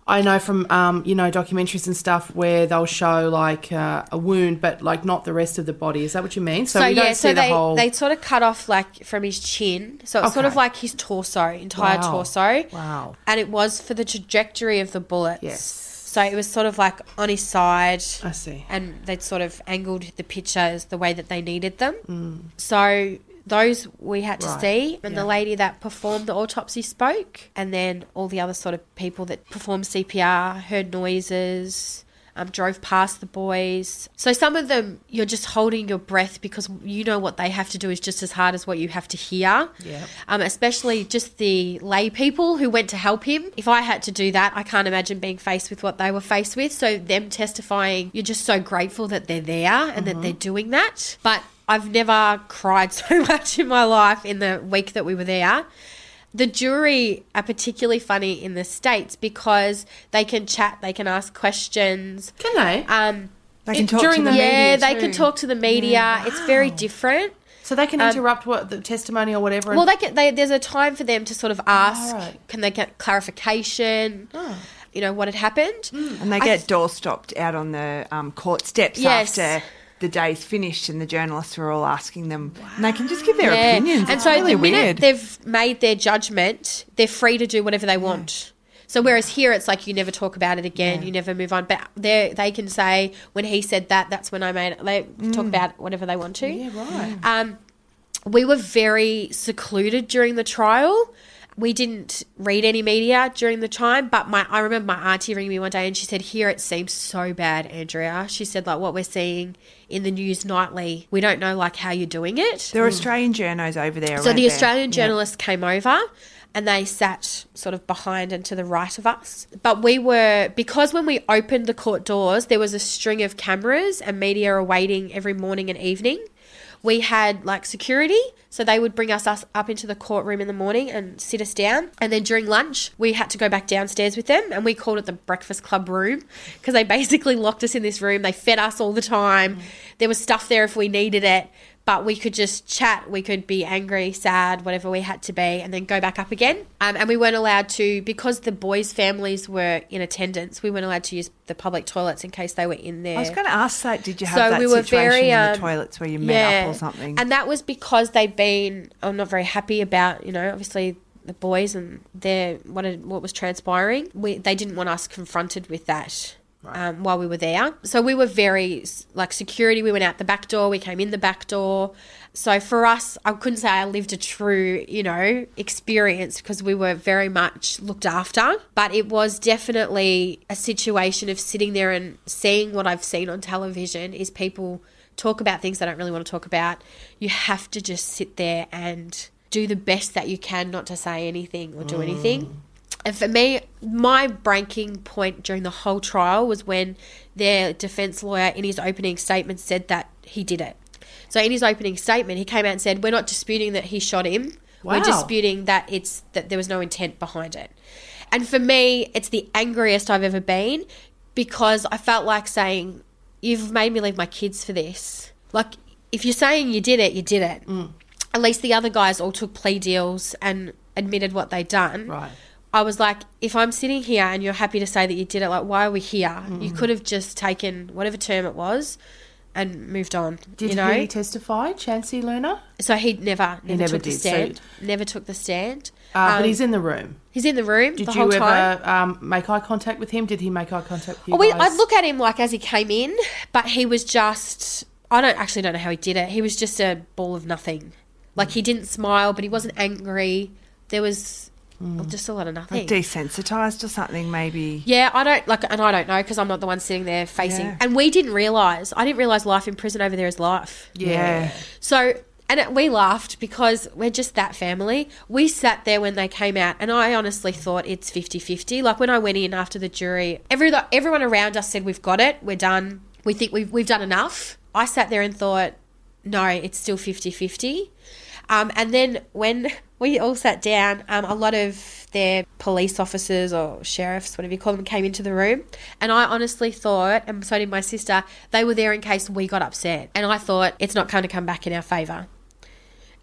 I know from, um, you know, documentaries and stuff where they'll show, like, uh, a wound but, like, not the rest of the body. Is that what you mean? So, so we yeah, don't so see the they, whole... they sort of cut off, like, from his chin. So it's sort Okay. of like his torso, entire Wow. torso. Wow. And it was for the trajectory of the bullets. Yes. So it was sort of like on his side. I see. And they'd sort of angled the pictures the way that they needed them. Mm. So those we had to Right. see. And Yeah. the lady that performed the autopsy spoke. And then all the other sort of people that performed C P R heard noises, um, drove past the boys. So some of them, you're just holding your breath because you know what they have to do is just as hard as what you have to hear. Yeah. Um, especially just the lay people who went to help him. If I had to do that, I can't imagine being faced with what they were faced with. So them testifying, you're just so grateful that they're there and that they're doing that. But I've never cried so much in my life in the week that we were there. The jury are particularly funny in the States because they can chat, they can ask questions. Can they? Um, They can It- talk during to the the yeah, media they too. can talk to the media. It's very Wow. different. So they can Um, interrupt what the testimony or whatever? and- Well, they can, they, there's a time for them to sort of ask, right. can they get clarification, Oh. you know, what had happened. And they I get th- door stopped out on the um, court steps Yes. after the day's finished and the journalists are all asking them. And they can just give their Yeah. opinions. And It's so really the minute weird. they've made their judgment, they're free to do whatever they want. So whereas here it's like you never talk about it again, you never move on. But they they can say, when he said that, that's when I made it. They talk about whatever they want to. Yeah, right. Um, we were very secluded during the trial. We didn't read any media during the time, but my I remember my auntie ringing me one day and she said, here it seems so bad, Andrea. She said, like, what we're seeing in the news nightly, we don't know, like, how you're doing it. There are Australian journos over there. So weren't the there? Australian Yeah. journalists came over and they sat sort of behind and to the right of us. But we were, because when we opened the court doors, there was a string of cameras and media are waiting every morning and evening. We had like security, so they would bring us, us up into the courtroom in the morning and sit us down. And then during lunch, we had to go back downstairs with them, and we called it the Breakfast Club room because they basically locked us in this room. They fed us all the time. There was stuff there if we needed it, but we could just chat. We could be angry, sad, whatever we had to be, and then go back up again. Um, and we weren't allowed to, because the boys' families were in attendance, we weren't allowed to use the public toilets in case they were in there. I was going to ask that. Did you have So that we were situation very, in um, the toilets where you met yeah. up or something? And that was because they'd been, I'm not very happy about, you know, obviously the boys and their what had, what was transpiring. We They didn't want us confronted with that. Um, while we were there. So we were very, like, security. We went out the back door. We came in the back door. So for us, I couldn't say I lived a true, you know, experience because we were very much looked after. But it was definitely a situation of sitting there and seeing what I've seen on television is people talk about things they don't really want to talk about. You have to just sit there and do the best that you can not to say anything or do anything. And for me, my breaking point during the whole trial was when their defence lawyer in his opening statement said that he did it. So in his opening statement, he came out and said, we're not disputing that he shot him. Wow. We're disputing that it's that there was no intent behind it. And for me, it's the angriest I've ever been because I felt like saying, you've made me leave my kids for this. Like, if you're saying you did it, you did it. Mm. At least the other guys all took plea deals and admitted what they'd done. Right. I was like, if I'm sitting here and you're happy to say that you did it, like, why are we here? Mm. You could have just taken whatever term it was and moved on. Did you know? he testify, Chancey Luna? So he never, never, never took did, the so- stand. Never took the stand. Uh, Um, but he's in the room. He's in the room Did the you whole ever time. um, make eye contact with him? Did he make eye contact with you Oh, we, guys? I'd look at him like as he came in, but he was just, I don't actually don't know how he did it. He was just a ball of nothing. Like, he didn't smile, but he wasn't angry. There was Mm. just a lot of nothing. Like desensitised or something, maybe. Yeah, I don't like, and I don't know because I'm not the one sitting there facing. Yeah. And we didn't realise. I didn't realise life in prison over there is life. Yeah. So, and it, we laughed because we're just that family. We sat there when they came out, and I honestly thought it's fifty-fifty. Like, when I went in after the jury, every everyone around us said, "We've got it. We're done. We think we've we've done enough." I sat there and thought, "No, it's still fifty-fifty." Um, and then when we all sat down, um, a lot of their police officers or sheriffs, whatever you call them, came into the room. And I honestly thought, and so did my sister, they were there in case we got upset. And I thought, it's not going to come back in our favour.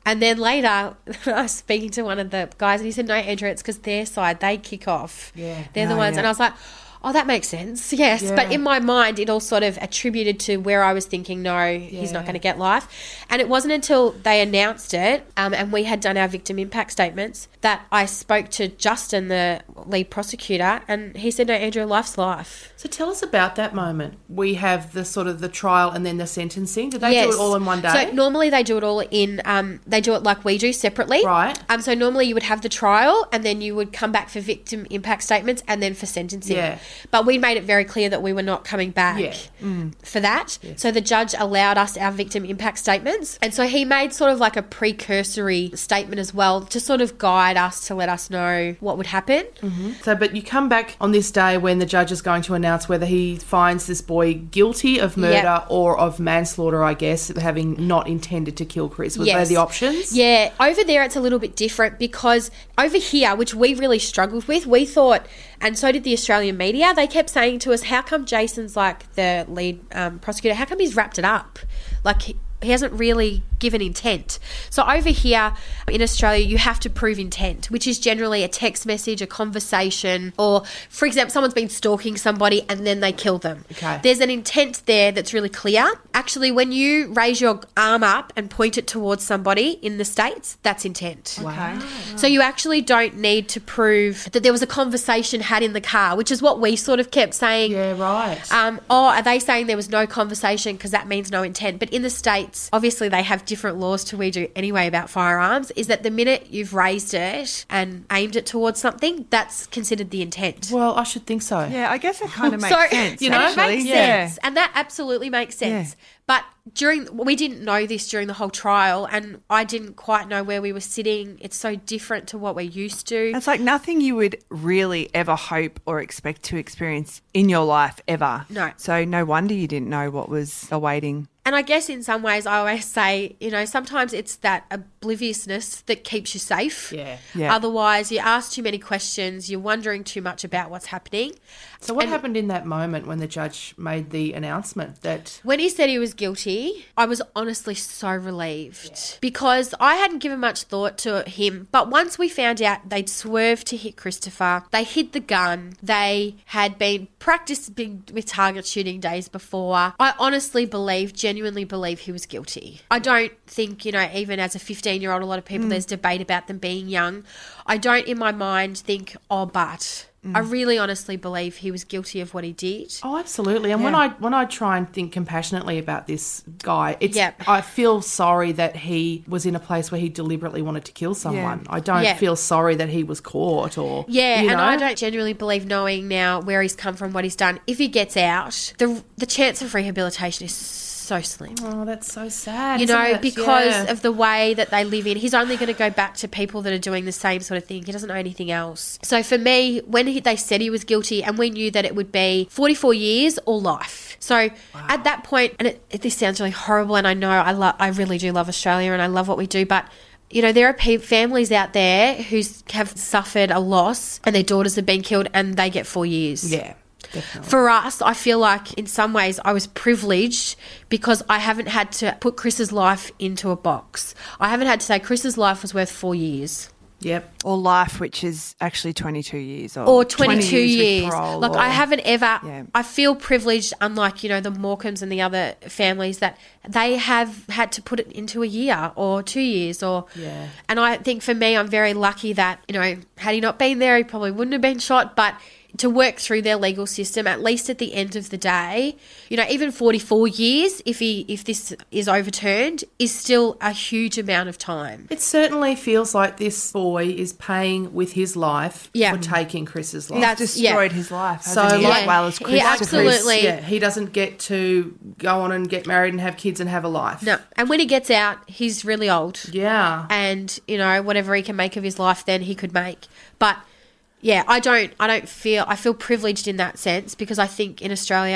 And then later, I was speaking to one of the guys and he said, no, Andrew, it's because their side, they kick off. Yeah. They're the Oh, ones. yeah. And I was like, oh, that makes sense. Yes. Yeah. But in my mind, it all sort of attributed to where I was thinking, no, he's not Yeah. going to get life. And it wasn't until they announced it um, and we had done our victim impact statements that I spoke to Justin, the lead prosecutor, and he said, no, Andrew, life's life. So tell us about that moment. We have the sort of the trial and then the sentencing. Did they Yes. do it all in one day? So normally they do it all in, um, they do it like we do separately. Right. Um, so normally you would have the trial and then you would come back for victim impact statements and then for sentencing. Yeah. But we made it very clear that we were not coming back Yeah. Mm. for that. So the judge allowed us our victim impact statements. And so he made sort of like a precursory statement as well to sort of guide us, to let us know what would happen. Mm-hmm. So, but you come back on this day when the judge is going to announce whether he finds this boy guilty of murder Yep. or of manslaughter, I guess, having not intended to kill Chris. Was Yes. they the options? Yeah, over there it's a little bit different because over here, which we really struggled with, we thought, and so did the Australian media, they kept saying to us, how come Jason's like the lead um, prosecutor, how come he's wrapped it up? Like, he, he hasn't really given intent. So over here in Australia, you have to prove intent, which is generally a text message, a conversation, or, for example, someone's been stalking somebody and then they kill them. Okay. There's an intent there that's really clear. Actually, when you raise your arm up and point it towards somebody in the States, that's intent. Wow. So you actually don't need to prove that there was a conversation had in the car, which is what we sort of kept saying. Yeah, right. Um, oh, are they saying there was no conversation because that means no intent? But in the States, obviously they have different laws to we do anyway about firearms, is that the minute you've raised it and aimed it towards something, that's considered the intent. Well, I should think so. Yeah, I guess it kind of makes So, sense. you know, actually. it makes yeah. sense. And that absolutely makes sense. But during, we didn't know this during the whole trial, and I didn't quite know where we were sitting. It's so different to what we're used to. It's like nothing you would really ever hope or expect to experience in your life ever. No. So no wonder you didn't know what was awaiting. And I guess in some ways I always say, you know, sometimes it's that obliviousness that keeps you safe. Yeah. Yeah. Otherwise, you ask too many questions, you're wondering too much about what's happening. So what And happened in that moment when the judge made the announcement that... when he said he was guilty, I was honestly so relieved because I hadn't given much thought to him. But once we found out they'd swerved to hit Christopher, they hid the gun, they had been practicing with target shooting days before, I honestly believe, genuinely believe he was guilty. I don't think, you know, even as a fifteen-year-old, a lot of people, Mm. there's debate about them being young. I don't in my mind think, oh, but... I really honestly believe he was guilty of what he did. Oh, absolutely. And when Yeah. I when I try and think compassionately about this guy, it's Yep. I feel sorry that he was in a place where he deliberately wanted to kill someone. I don't Yeah. feel sorry that he was caught or Yeah, you and know? I don't genuinely believe, knowing now where he's come from, what he's done, if he gets out, the the chance of rehabilitation is so slim. Oh, that's so sad. You isn't know, it? because Yeah. of the way that they live in. He's only going to go back to people that are doing the same sort of thing. He doesn't know anything else. So for me, when he, they said he was guilty and we knew that it would be forty-four years or life. So at that point, and it, it, this sounds really horrible, and I know I, lo- I really do love Australia and I love what we do, but you know, there are pe- families out there who have suffered a loss and their daughters have been killed and they get four years. Yeah. Definitely. For us, I feel like in some ways I was privileged because I haven't had to put Chris's life into a box. I haven't had to say Chris's life was worth four years. Yep. Or life, which is actually twenty-two years. Or, Or twenty-two twenty years. with parole, Like, or- I haven't ever, Yeah. I feel privileged, unlike, you know, the Morecambes and the other families, that they have had to put it into a year or two years or, Yeah. and I think for me, I'm very lucky that, you know, had he not been there, he probably wouldn't have been shot, but to work through their legal system, at least at the end of the day, you know, even forty-four years, if he if this is overturned, is still a huge amount of time. It certainly feels like this boy is paying with his life Yeah. for taking Chris's life. That's- destroyed yeah. his life. So, hasn't he? like- as well as He Christopher's. absolutely- Yeah, he doesn't get to go on and get married and have kids and have a life. No, and when he gets out, he's really old. Yeah. And, you know, whatever he can make of his life, then he could make. But yeah, I don't I don't feel I feel privileged in that sense because I think in Australia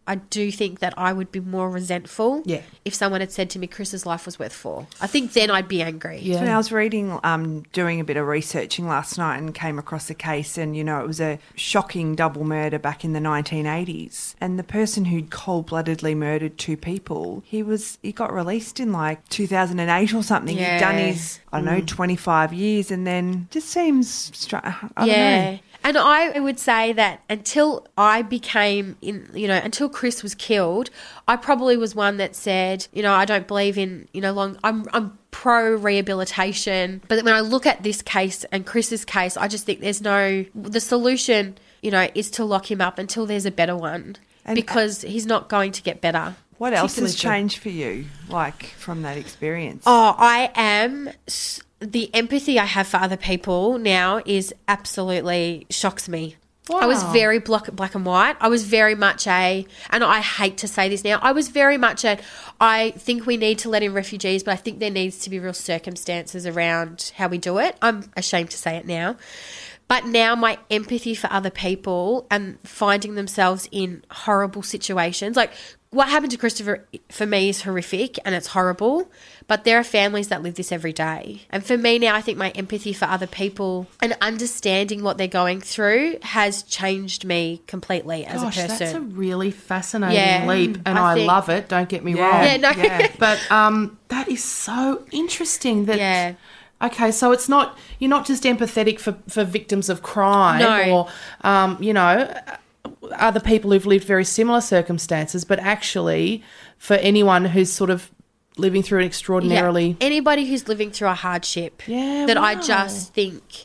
I do think that I would be more resentful yeah. if someone had said to me, Chris's life was worth four. I think then I'd be angry. Yeah. When I was reading, um, doing a bit of researching last night and came across a case, and, you know, it was a shocking double murder back in the nineteen eighties. And the person who'd cold-bloodedly murdered two people, he was he got released in like two thousand eight or something. Yeah. He'd done his, I don't know, Mm. twenty-five years, and then just seems, stra- I don't yeah. know. And I would say that until I became, in, you know, until Chris was killed, I probably was one that said, you know, I don't believe in, you know, long, I'm, I'm pro rehabilitation. But when I look at this case and Chris's case, I just think there's no, the solution, you know, is to lock him up until there's a better one, And- because he's not going to get better. What else has changed for you, like, from that experience? Oh, I am... The empathy I have for other people now is absolutely shocks me. Wow. I was very black, black and white. I was very much a, and I hate to say this now, I was very much a, I think we need to let in refugees, but I think there needs to be real circumstances around how we do it. I'm ashamed to say it now. But now my empathy for other people and finding themselves in horrible situations, like what happened to Christopher for me is horrific and it's horrible, but there are families that live this every day. And for me now, I think my empathy for other people and understanding what they're going through has changed me completely as Gosh, a person. that's a really fascinating Yeah, leap, and I I, think- love it. Don't get me Yeah. wrong. Yeah, no. Yeah. But um, that is so interesting. That Yeah. Okay, so it's not you're not just empathetic for, for victims of crime No. or um, you know, other people who've lived very similar circumstances, but actually for anyone who's sort of living through an extraordinarily Yeah. Anybody who's living through a hardship Yeah, that I wow. just think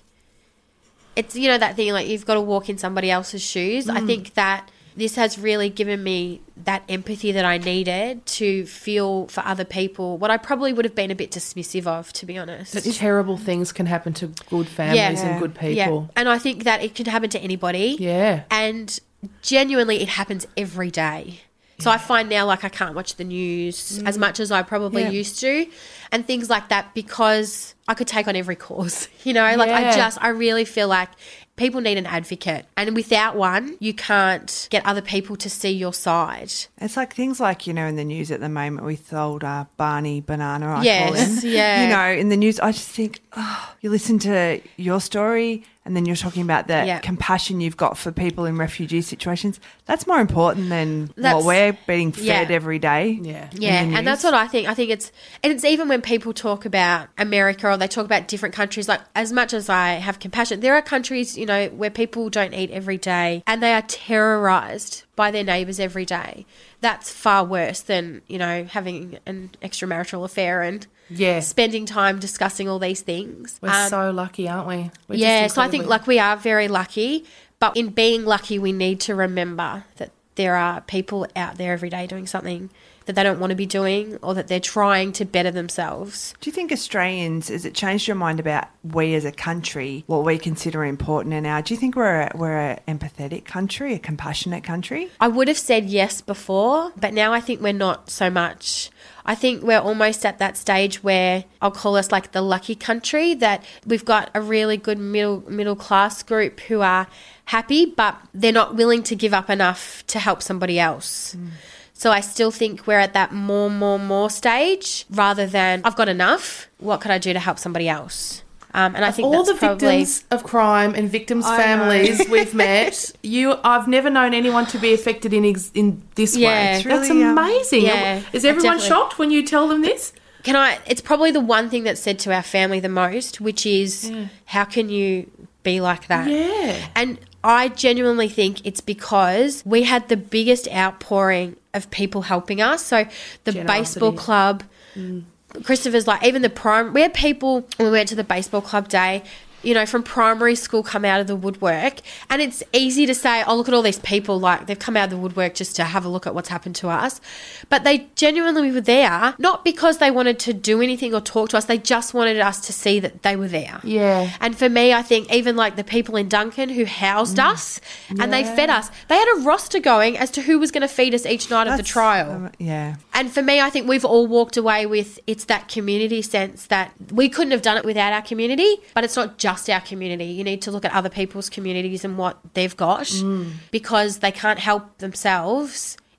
it's, you know, that thing like you've got to walk in somebody else's shoes. I Mm. think that this has really given me that empathy that I needed to feel for other people, what I probably would have been a bit dismissive of, to be honest. that terrible things can happen to good families and good people. Yeah. And I think that it can happen to anybody. Yeah. And genuinely, it happens every day. So I find now, like, I can't watch the news as much as I probably Yeah. used to and things like that, because I could take on every cause, you know? Like, I Yeah. just, I really feel like people need an advocate. And without one, you can't get other people to see your side. It's like things like, you know, in the news at the moment with old uh, Barney Banana, I Yes, call him. yeah. You know, in the news, I just think, oh, you listen to your story and then you're talking about the Yeah. compassion you've got for people in refugee situations. That's more important than That's- what we're being fed yeah. every day. Yeah. in Yeah, the and that's news. what I think. I think it's, and it's even when people talk about America or they talk about different countries, like as much as I have compassion, there are countries, you know, where people don't eat every day and they are terrorized by their neighbours every day. That's far worse than, you know, having an extramarital affair and Yeah. spending time discussing all these things. We're Um, so lucky, aren't we? We're just yeah, so I think incredibly- like we are very lucky, but in being lucky, we need to remember that there are people out there every day doing something that they don't want to be doing or that they're trying to better themselves. Do you think Australians, has it changed your mind about we as a country, what we consider important now? Do you think we're a, we're an empathetic country, a compassionate country? I would have said yes before, but now I think we're not so much. I think we're almost at that stage where I'll call us like the lucky country, that we've got a really good middle middle class group who are happy, but they're not willing to give up enough to help somebody else. Mm. So I still think we're at that more, more, more stage rather than I've got enough. What could I do to help somebody else? Um, and I think all that's the probably victims of crime and victims' I families know. we've met, you, I've never known anyone to be affected in ex, in this Yeah, way. it's That's really, um, amazing. yeah, Is everyone definitely. shocked when you tell them this? Can I? It's probably the one thing that's said to our family the most, which is, how can you be like that? Yeah. And I genuinely think it's because we had the biggest outpouring of people helping us. So the baseball Generosity. club, Christopher's like, even the prime, we had people, when we went to the baseball club day, you know, from primary school come out of the woodwork. And it's easy to say, oh, look at all these people, like they've come out of the woodwork just to have a look at what's happened to us. But they genuinely were there, not because they wanted to do anything or talk to us. They just wanted us to see that they were there. Yeah. And for me, I think even like the people in Duncan who housed us and they fed us, they had a roster going as to who was going to feed us each night of the That's- trial. um, yeah. And for me, I think we've all walked away with, it's that community sense that we couldn't have done it without our community, but it's not just our community. You need to look at other people's communities and what they've got, because they can't help themselves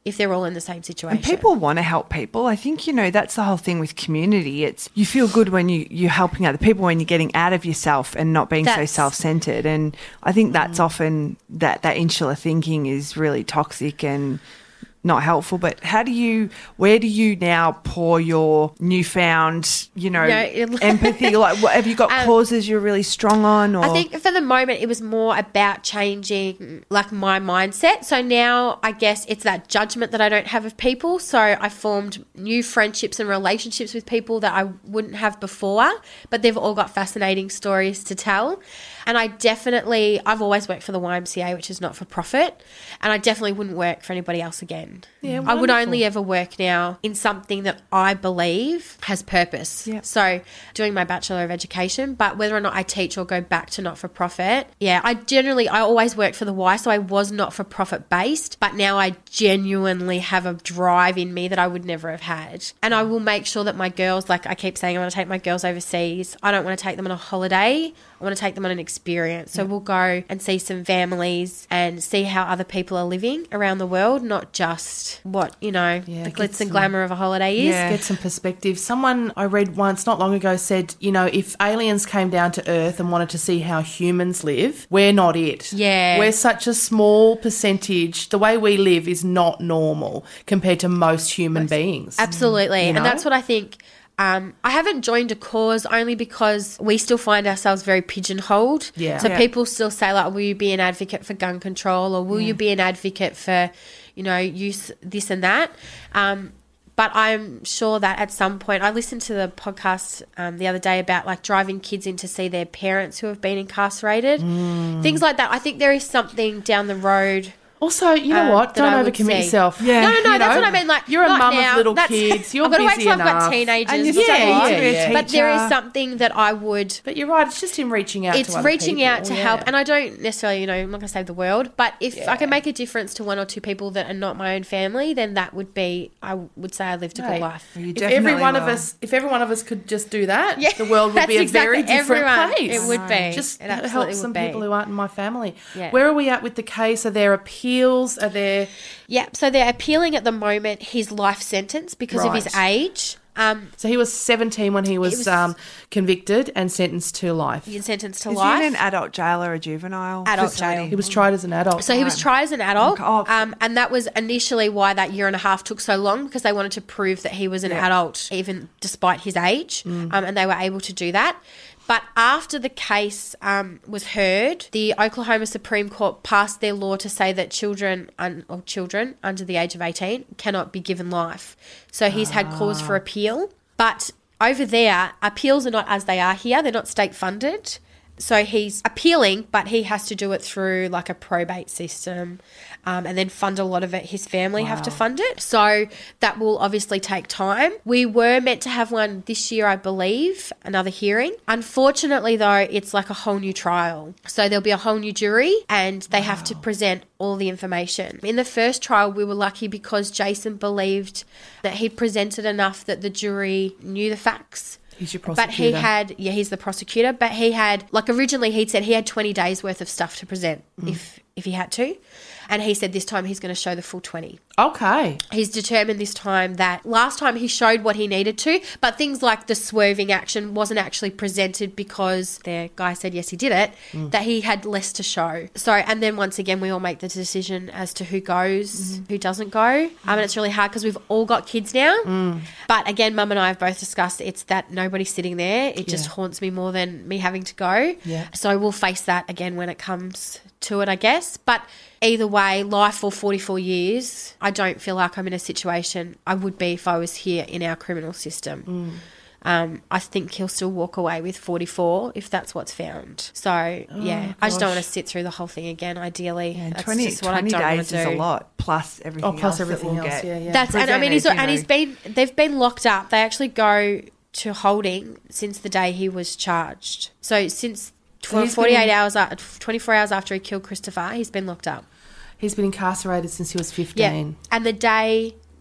if they're all in the same situation. And people want to help people. I think, you know, that's the whole thing with community. It's you feel good when you, you're helping other people, when you're getting out of yourself and not being that's, so self-centered. And I think that's mm. often that, that insular thinking is really toxic and not helpful. But how do you, where do you now pour your newfound, you know, no, empathy? Like, what, have you got um, causes you're really strong on? Or? I think for the moment it was more about changing like my mindset. So now I guess it's that judgment that I don't have of people. So I formed new friendships and relationships with people that I wouldn't have before, but they've all got fascinating stories to tell. And I definitely, I've always worked for the Y M C A, which is not for profit, and I definitely wouldn't work for anybody else again. Yeah, I would only ever work now in something that I believe has purpose. Yep. So doing my Bachelor of Education, but whether or not I teach or go back to not-for-profit, yeah, I generally, I always worked for the Y, so I was not-for-profit based, but now I genuinely have a drive in me that I would never have had. And I will make sure that my girls, like I keep saying, I want to take my girls overseas. I don't want to take them on a holiday. I want to take them on an experience. So yep. we'll go and see some families and see how other people are living around the world, not just what, you know, yeah, the glitz some, and glamour of a holiday is. Yeah. Get some perspective. Someone I read once not long ago said, you know, if aliens came down to Earth and wanted to see how humans live, we're not it. Yeah. We're such a small percentage. The way we live is not normal compared to most human most, beings. Absolutely. You know? And that's what I think. Um, I haven't joined a cause only because we still find ourselves very pigeonholed. Yeah. So yeah. people still say, like, will you be an advocate for gun control, or will yeah. you be an advocate for, you know, use this and that? Um, but I'm sure that at some point, I listened to the podcast um, the other day about like driving kids in to see their parents who have been incarcerated, mm. things like that. I think there is something down the road. Also, you know um, what? Don't overcommit yourself. Yeah. No, no, no. You that's know, what I mean. Like, you're a mum now. of little that's, kids. You're I've got to busy wait till enough. I've got teenagers. And you're yeah, yeah, yeah. But there is something that I would. But you're right. It's just him reaching out. It's to other reaching people. out to yeah. help, and I don't necessarily, you know, I'm not going to save the world. But if yeah. I can make a difference to one or two people that are not my own family, then that would be. I would say I lived a hey, good life. You if every one will. of us, if every one of us could just do that, yeah, the world would be a exactly very different everyone. place. It would be. Just it help some be. people who aren't in my family. Yeah. Where are we at with the case? Are there appeals? Are there? Yeah, so they're appealing at the moment his life sentence because right. of his age. Um, so he was seventeen when he was, was um, convicted and sentenced to life. Sentenced to Is life. he in an adult jail or a juvenile? Adult facility? jail. He was tried as an adult. So he was tried as an adult, oh, um, and that was initially why that year and a half took so long, because they wanted to prove that he was an yeah. adult even despite his age, mm. um, and they were able to do that. But after the case um, was heard, the Oklahoma Supreme Court passed their law to say that children un- or children under the age of eighteen cannot be given life. So he's ah. had cause for appeal. But over there, appeals are not as they are here. They're not state funded. So he's appealing, but he has to do it through like a probate system, um, and then fund a lot of it. His family wow. have to fund it. So that will obviously take time. We were meant to have one this year, I believe, another hearing. Unfortunately, though, it's like a whole new trial. So there'll be a whole new jury, and they wow. have to present all the information. In the first trial, we were lucky because Jason believed that he presented enough that the jury knew the facts. He's your prosecutor. But he had, yeah, he's the prosecutor, but he had, like originally he'd said he had twenty days worth of stuff to present mm. if if he had to. And he said this time he's going to show the full twenty. Okay. He's determined this time that last time he showed what he needed to, but things like the swerving action wasn't actually presented because the guy said, yes, he did it, mm. that he had less to show. So, and then once again, we all make the decision as to who goes, mm. who doesn't go. Mm. Um, and it's really hard because we've all got kids now. Mm. But again, Mum and I have both discussed it's that nobody's sitting there. It yeah. just haunts me more than me having to go. Yeah. So we'll face that again when it comes to it, I guess. But either way, life for forty-four years, I don't feel like I'm in a situation I would be if I was here in our criminal system. Mm. Um, I think he'll still walk away with forty-four if that's what's found. So, oh, yeah, gosh. I just don't want to sit through the whole thing again, ideally. Yeah, that's twenty, just what I don't days want to do. is a lot, plus everything oh, plus else everything that we'll else, get. yeah, yeah. That's, and I mean, he's, and know. he's been, they've been locked up. They actually go to holding since the day he was charged. So since so forty-eight been, hours, twenty-four hours after he killed Christopher, he's been locked up. He's been incarcerated since he was fifteen. Yeah. And the day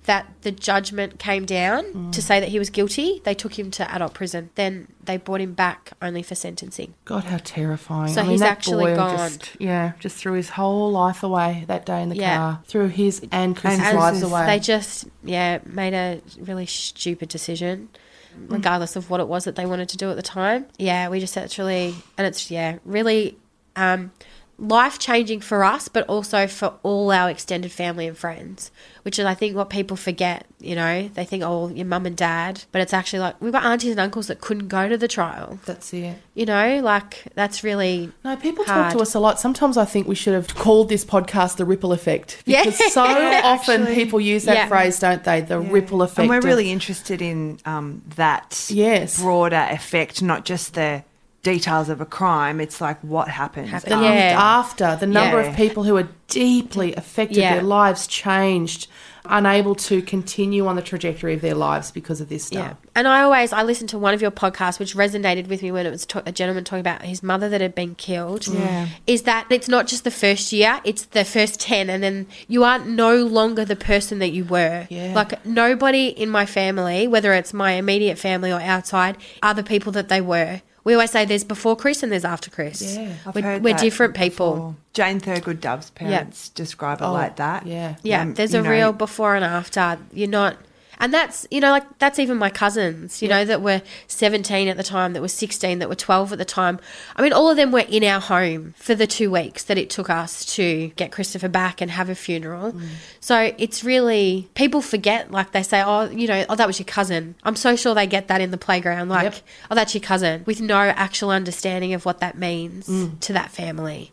that the judgment came down mm. to say that he was guilty, they took him to adult prison. Then they brought him back only for sentencing. God, how terrifying. So I mean, he's that actually boy gone. Just, yeah, just threw his whole life away that day in the Yeah. car. Threw his and Chris's And lives away. They just, yeah, made a really stupid decision, regardless of what it was that they wanted to do at the time. Yeah, we just said it's really, and it's, yeah, really um, life-changing for us, but also for all our extended family and friends, which is, I think, what people forget, you know. They think, oh, your mum and dad, but it's actually like, we've got aunties and uncles that couldn't go to the trial. That's it. You know, like, that's really No, people hard. talk to us a lot. Sometimes I think we should have called this podcast the ripple effect, Yeah. because so Yeah, often actually. people use that Yeah. phrase, don't they? The Yeah. ripple effect. And we're of- really interested in um, that Yes. broader effect, not just the details of a crime. It's like what happens Happened. after. Yeah. after the number Yeah. of people who are deeply affected, Yeah. their lives changed, unable to continue on the trajectory of their lives because of this stuff. Yeah. And I always, I listened to one of your podcasts, which resonated with me when it was to- a gentleman talking about his mother that had been killed. Yeah. Is that it's not just the first year, it's the first ten, and then you are no longer the person that you were. Yeah. Like, nobody in my family, whether it's my immediate family or outside, are the people that they were. We always say there's before Chris and there's after Chris. Yeah. I've We're, heard we're that different people. before. Jane Thurgood Dove's parents describe it Oh, like that. yeah. Yeah, Um, there's you a know, real before and after. You're not, and that's, you know, like that's even my cousins, you know, that were seventeen at the time, that were sixteen, that were twelve at the time. I mean, all of them were in our home for the two weeks that it took us to get Christopher back and have a funeral. Mm. So it's really, people forget, like they say, oh, you know, oh, that was your cousin. I'm so sure they get that in the playground, like, Yep. oh, that's your cousin, with no actual understanding of what that means Mm. to that family.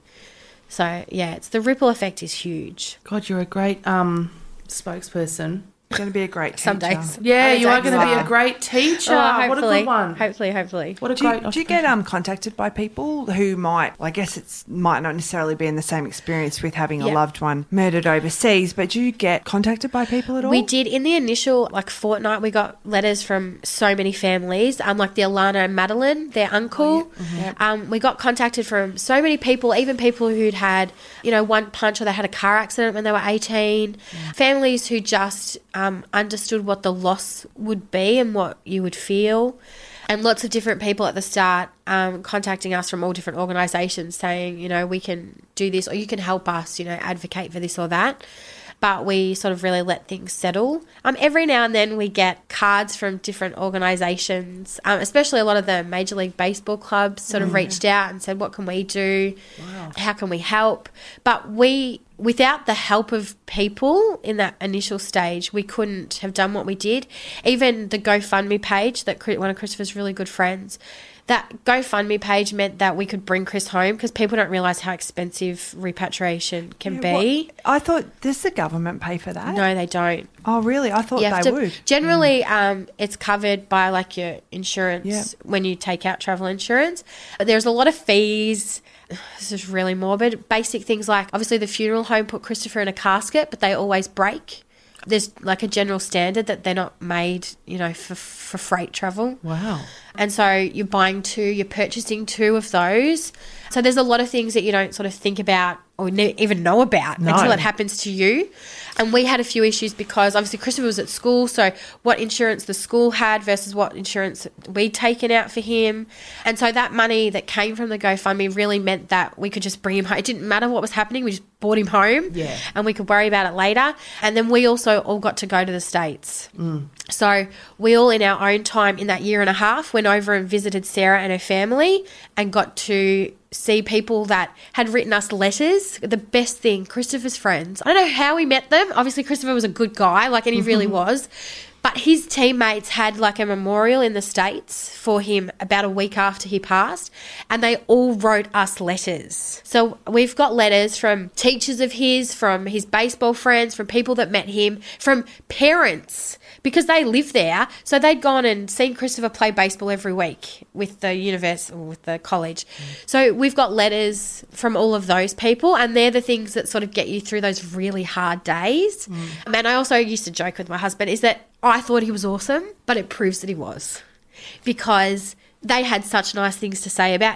So, yeah, it's the ripple effect is huge. God, you're a great um, spokesperson. Going to be a great Some teacher. days. Yeah, Other you are days going to be are. a great teacher. Oh, what a hopefully. good one. Hopefully, hopefully. What a Do great you, do you get um contacted by people who might, well, I guess it's might not necessarily be in the same experience with having a Yeah. loved one murdered overseas, but do you get contacted by people at all? We did in the initial like fortnight. We got letters from so many families. Um, like the Alana and Madeline, their uncle. Um, we got contacted from so many people, even people who'd had, you know, one punch or they had a car accident when they were eighteen. Families who just um, understood what the loss would be and what you would feel. And lots of different people at the start um, contacting us from all different organisations saying, you know, we can do this or you can help us, you know, advocate for this or that. But we sort of really let things settle. Um, every now and then we get cards from different organisations, um, especially a lot of the Major League Baseball clubs sort of reached out and said, what can we do? Wow. How can we help? But we, without the help of people in that initial stage, we couldn't have done what we did. Even the GoFundMe page that one of Christopher's really good friends, that GoFundMe page meant that we could bring Chris home because people don't realise how expensive repatriation can Yeah, be. what- I thought, does the government pay for that? No, they don't. Oh, really? I thought You have they to- would. Generally, um, it's covered by like your insurance Yeah. when you take out travel insurance. But there's a lot of fees. This is really morbid. Basic things like obviously the funeral home put Christopher in a casket, but they always break. There's like a general standard that they're not made, you know, for for freight travel. Wow. And so you're buying two, you're purchasing two of those. So there's a lot of things that you don't sort of think about or ne- even know about No. until it happens to you. And we had a few issues because obviously Christopher was at school, so what insurance the school had versus what insurance we'd taken out for him. And so that money that came from the GoFundMe really meant that we could just bring him home. It didn't matter what was happening, we just brought him home. Yeah. And we could worry about it later. And then we also all got to go to the States. Mm. So we all in our own time in that year and a half went over and visited Sarah and her family and got to see people that had written us letters. The best thing, Christopher's friends. I don't know how we met them. Obviously, Christopher was a good guy, like, and he really was. But his teammates had like a memorial in the States for him about a week after he passed, and they all wrote us letters. So we've got letters from teachers of his, from his baseball friends, from people that met him, from parents, because they live there. So they'd gone and seen Christopher play baseball every week with the university or with the college. Mm. So we've got letters from all of those people, and they're the things that sort of get you through those really hard days. Mm. And I also used to joke with my husband is that I thought he was awesome, but it proves that he was, because they had such nice things to say about him.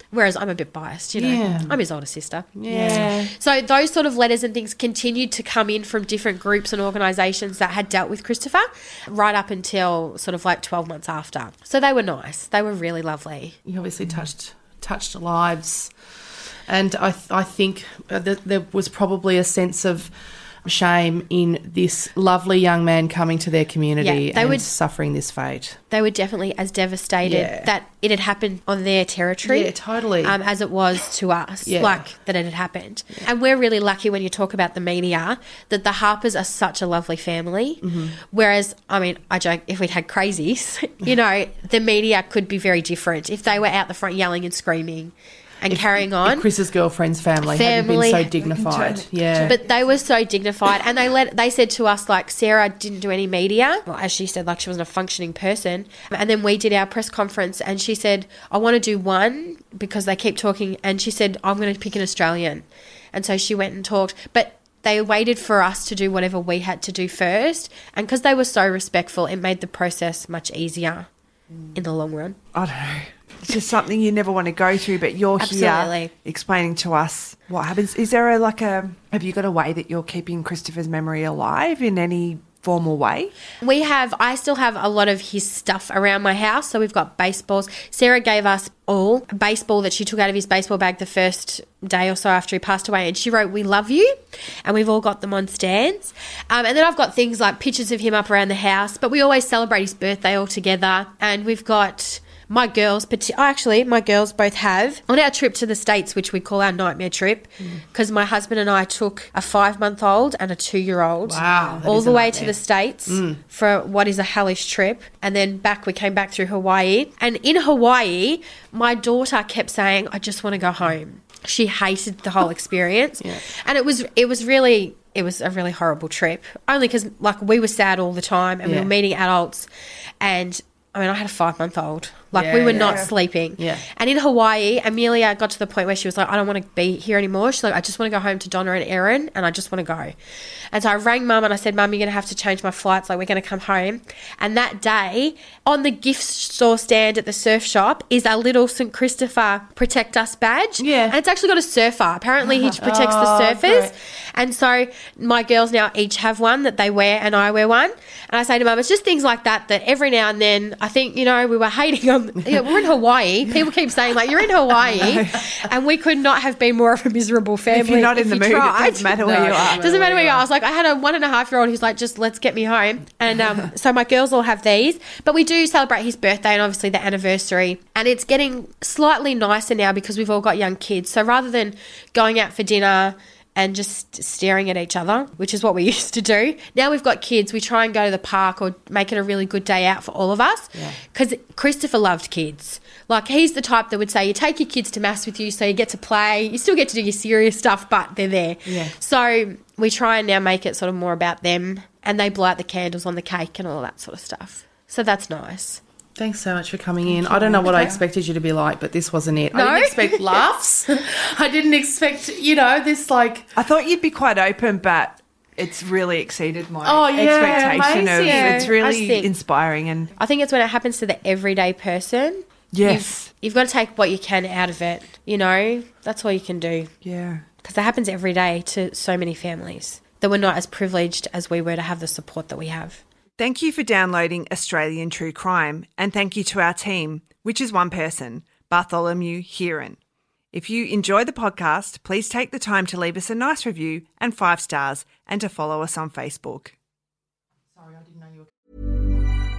Whereas I'm a bit biased, you know. Yeah. I'm his older sister. Yeah. So those sort of letters and things continued to come in from different groups and organisations that had dealt with Christopher right up until sort of like twelve months after. So they were nice. They were really lovely. You obviously touched touched lives. And I th- I think that there was probably a sense of shame in this lovely young man coming to their community Yeah, they and would- suffering this fate. They were definitely as devastated Yeah. that it had happened on their territory. Yeah, totally. Um, as it was to us, Yeah. like that it had happened. And we're really lucky when you talk about the media that the Harpers are such a lovely family. Mm-hmm. Whereas, I mean, I joke, if we'd had crazies, you know, the media could be very different. If they were out the front yelling and screaming and If- carrying on. If Chris's girlfriend's family, hadn't Family- been so dignified. Yeah. But they were so dignified, and they let they said to us, like, Sarah didn't do any media. Well, as she said, like, she wasn't a functioning person. And then we did our press conference, and she said, I want to do one because they keep talking. And she said, I'm going to pick an Australian. And so she went and talked. But they waited for us to do whatever we had to do first. And because they were so respectful, it made the process much easier in the long run. I don't know. It's just something you never want to go through, but you're Absolutely. here explaining to us what happens. Is there a, like a, have you got a way that you're keeping Christopher's memory alive in any formal way? We have, I still have a lot of his stuff around my house. So we've got baseballs. Sarah gave us all a baseball that she took out of his baseball bag the first day or so after he passed away. And she wrote, "We love you." And we've all got them on stands. Um, and then I've got things like pictures of him up around the house. But we always celebrate his birthday all together. And we've got... My girls, oh, actually, my girls both have. On our trip to the States, which we call our nightmare trip, because mm. my husband and I took a five-month-old and a two-year-old wow, all the way to the States mm. for what is a hellish trip. And then back, we came back through Hawaii. And in Hawaii, my daughter kept saying, I just want to go home. She hated the whole experience. yeah. And it was it was really... It was a really horrible trip, only because, like, we were sad all the time and yeah. we were meeting adults and... I mean, I had a five-month-old. Like, yeah, we were yeah. not sleeping. Yeah. And in Hawaii, Amelia got to the point where she was like, I don't want to be here anymore. She's like, I just want to go home to Donna and Erin, and I just want to go. And so I rang Mum and I said, Mum, you're going to have to change my flights. Like, we're going to come home. And that day, on the gift store stand at the surf shop is a little Saint Christopher Protect Us badge. Yeah. And it's actually got a surfer. Apparently, he protects oh, the surfers. great. And so my girls now each have one that they wear and I wear one. And I say to Mum, it's just things like that that every now and then, I think, you know, we were hating on, you know, we're in Hawaii. People keep saying, like, you're in Hawaii. And we could not have been more of a miserable family. If you're not if in the you mood, tried. it doesn't matter where No, you are. It doesn't matter where you are. I was like, I had a one and a half year old who's like, just let's get me home. And um, so my girls all have these. But we do celebrate his birthday and obviously the anniversary. And it's getting slightly nicer now because we've all got young kids. So rather than going out for dinner and just staring at each other, which is what we used to do. Now we've got kids, we try and go to the park or make it a really good day out for all of us. Because yeah. Christopher loved kids. Like, he's the type that would say, you take your kids to mass with you so you get to play. You still get to do your serious stuff, but they're there. Yeah. So we try and now make it sort of more about them, and they blow out the candles on the cake and all that sort of stuff. So that's nice. Thanks so much for coming in. I don't know what I expected you to be like, but this wasn't it. No? I didn't expect laughs. I didn't expect, you know, this like... I thought you'd be quite open, but it's really exceeded my oh, yeah, expectation amazing. of Yeah, it's really think, inspiring. And I think it's when it happens to the everyday person. Yes. You've, you've got to take what you can out of it, you know. That's all you can do. Yeah. Because that happens every day to so many families that were not as privileged as we were to have the support that we have. Thank you for downloading Australian True Crime, and thank you to our team, which is one person, Bartholomew Heron. If you enjoy the podcast, please take the time to leave us a nice review and five stars and to follow us on Facebook. Sorry, I didn't know you were...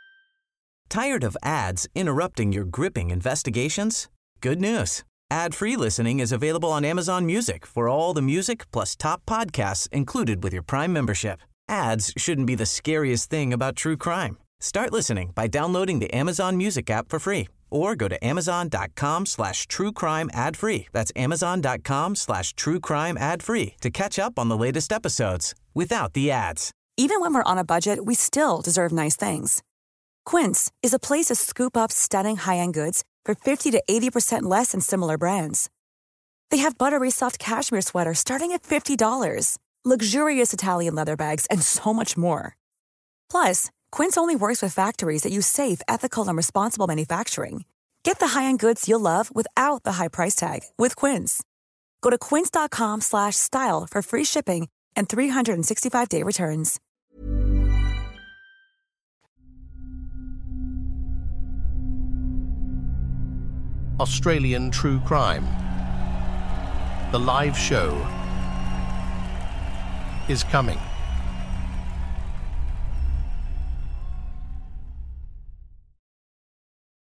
Tired of ads interrupting your gripping investigations? Good news. Ad-free listening is available on Amazon Music for all the music plus top podcasts included with your Prime membership. Ads shouldn't be the scariest thing about true crime. Start listening by downloading the Amazon Music app for free or go to amazon.com slash true crime ad free. That's amazon.com slash true crime ad free to catch up on the latest episodes without the ads. Even when we're on a budget, we still deserve nice things. Quince is a place to scoop up stunning high-end goods for fifty to eighty percent less than similar brands. They have buttery soft cashmere sweaters starting at fifty dollars. Luxurious Italian leather bags, and so much more. Plus, Quince only works with factories that use safe, ethical, and responsible manufacturing. Get the high-end goods you'll love without the high price tag with Quince. Go to quince.com slash style for free shipping and three sixty-five day returns. Australian True Crime. The live show is coming.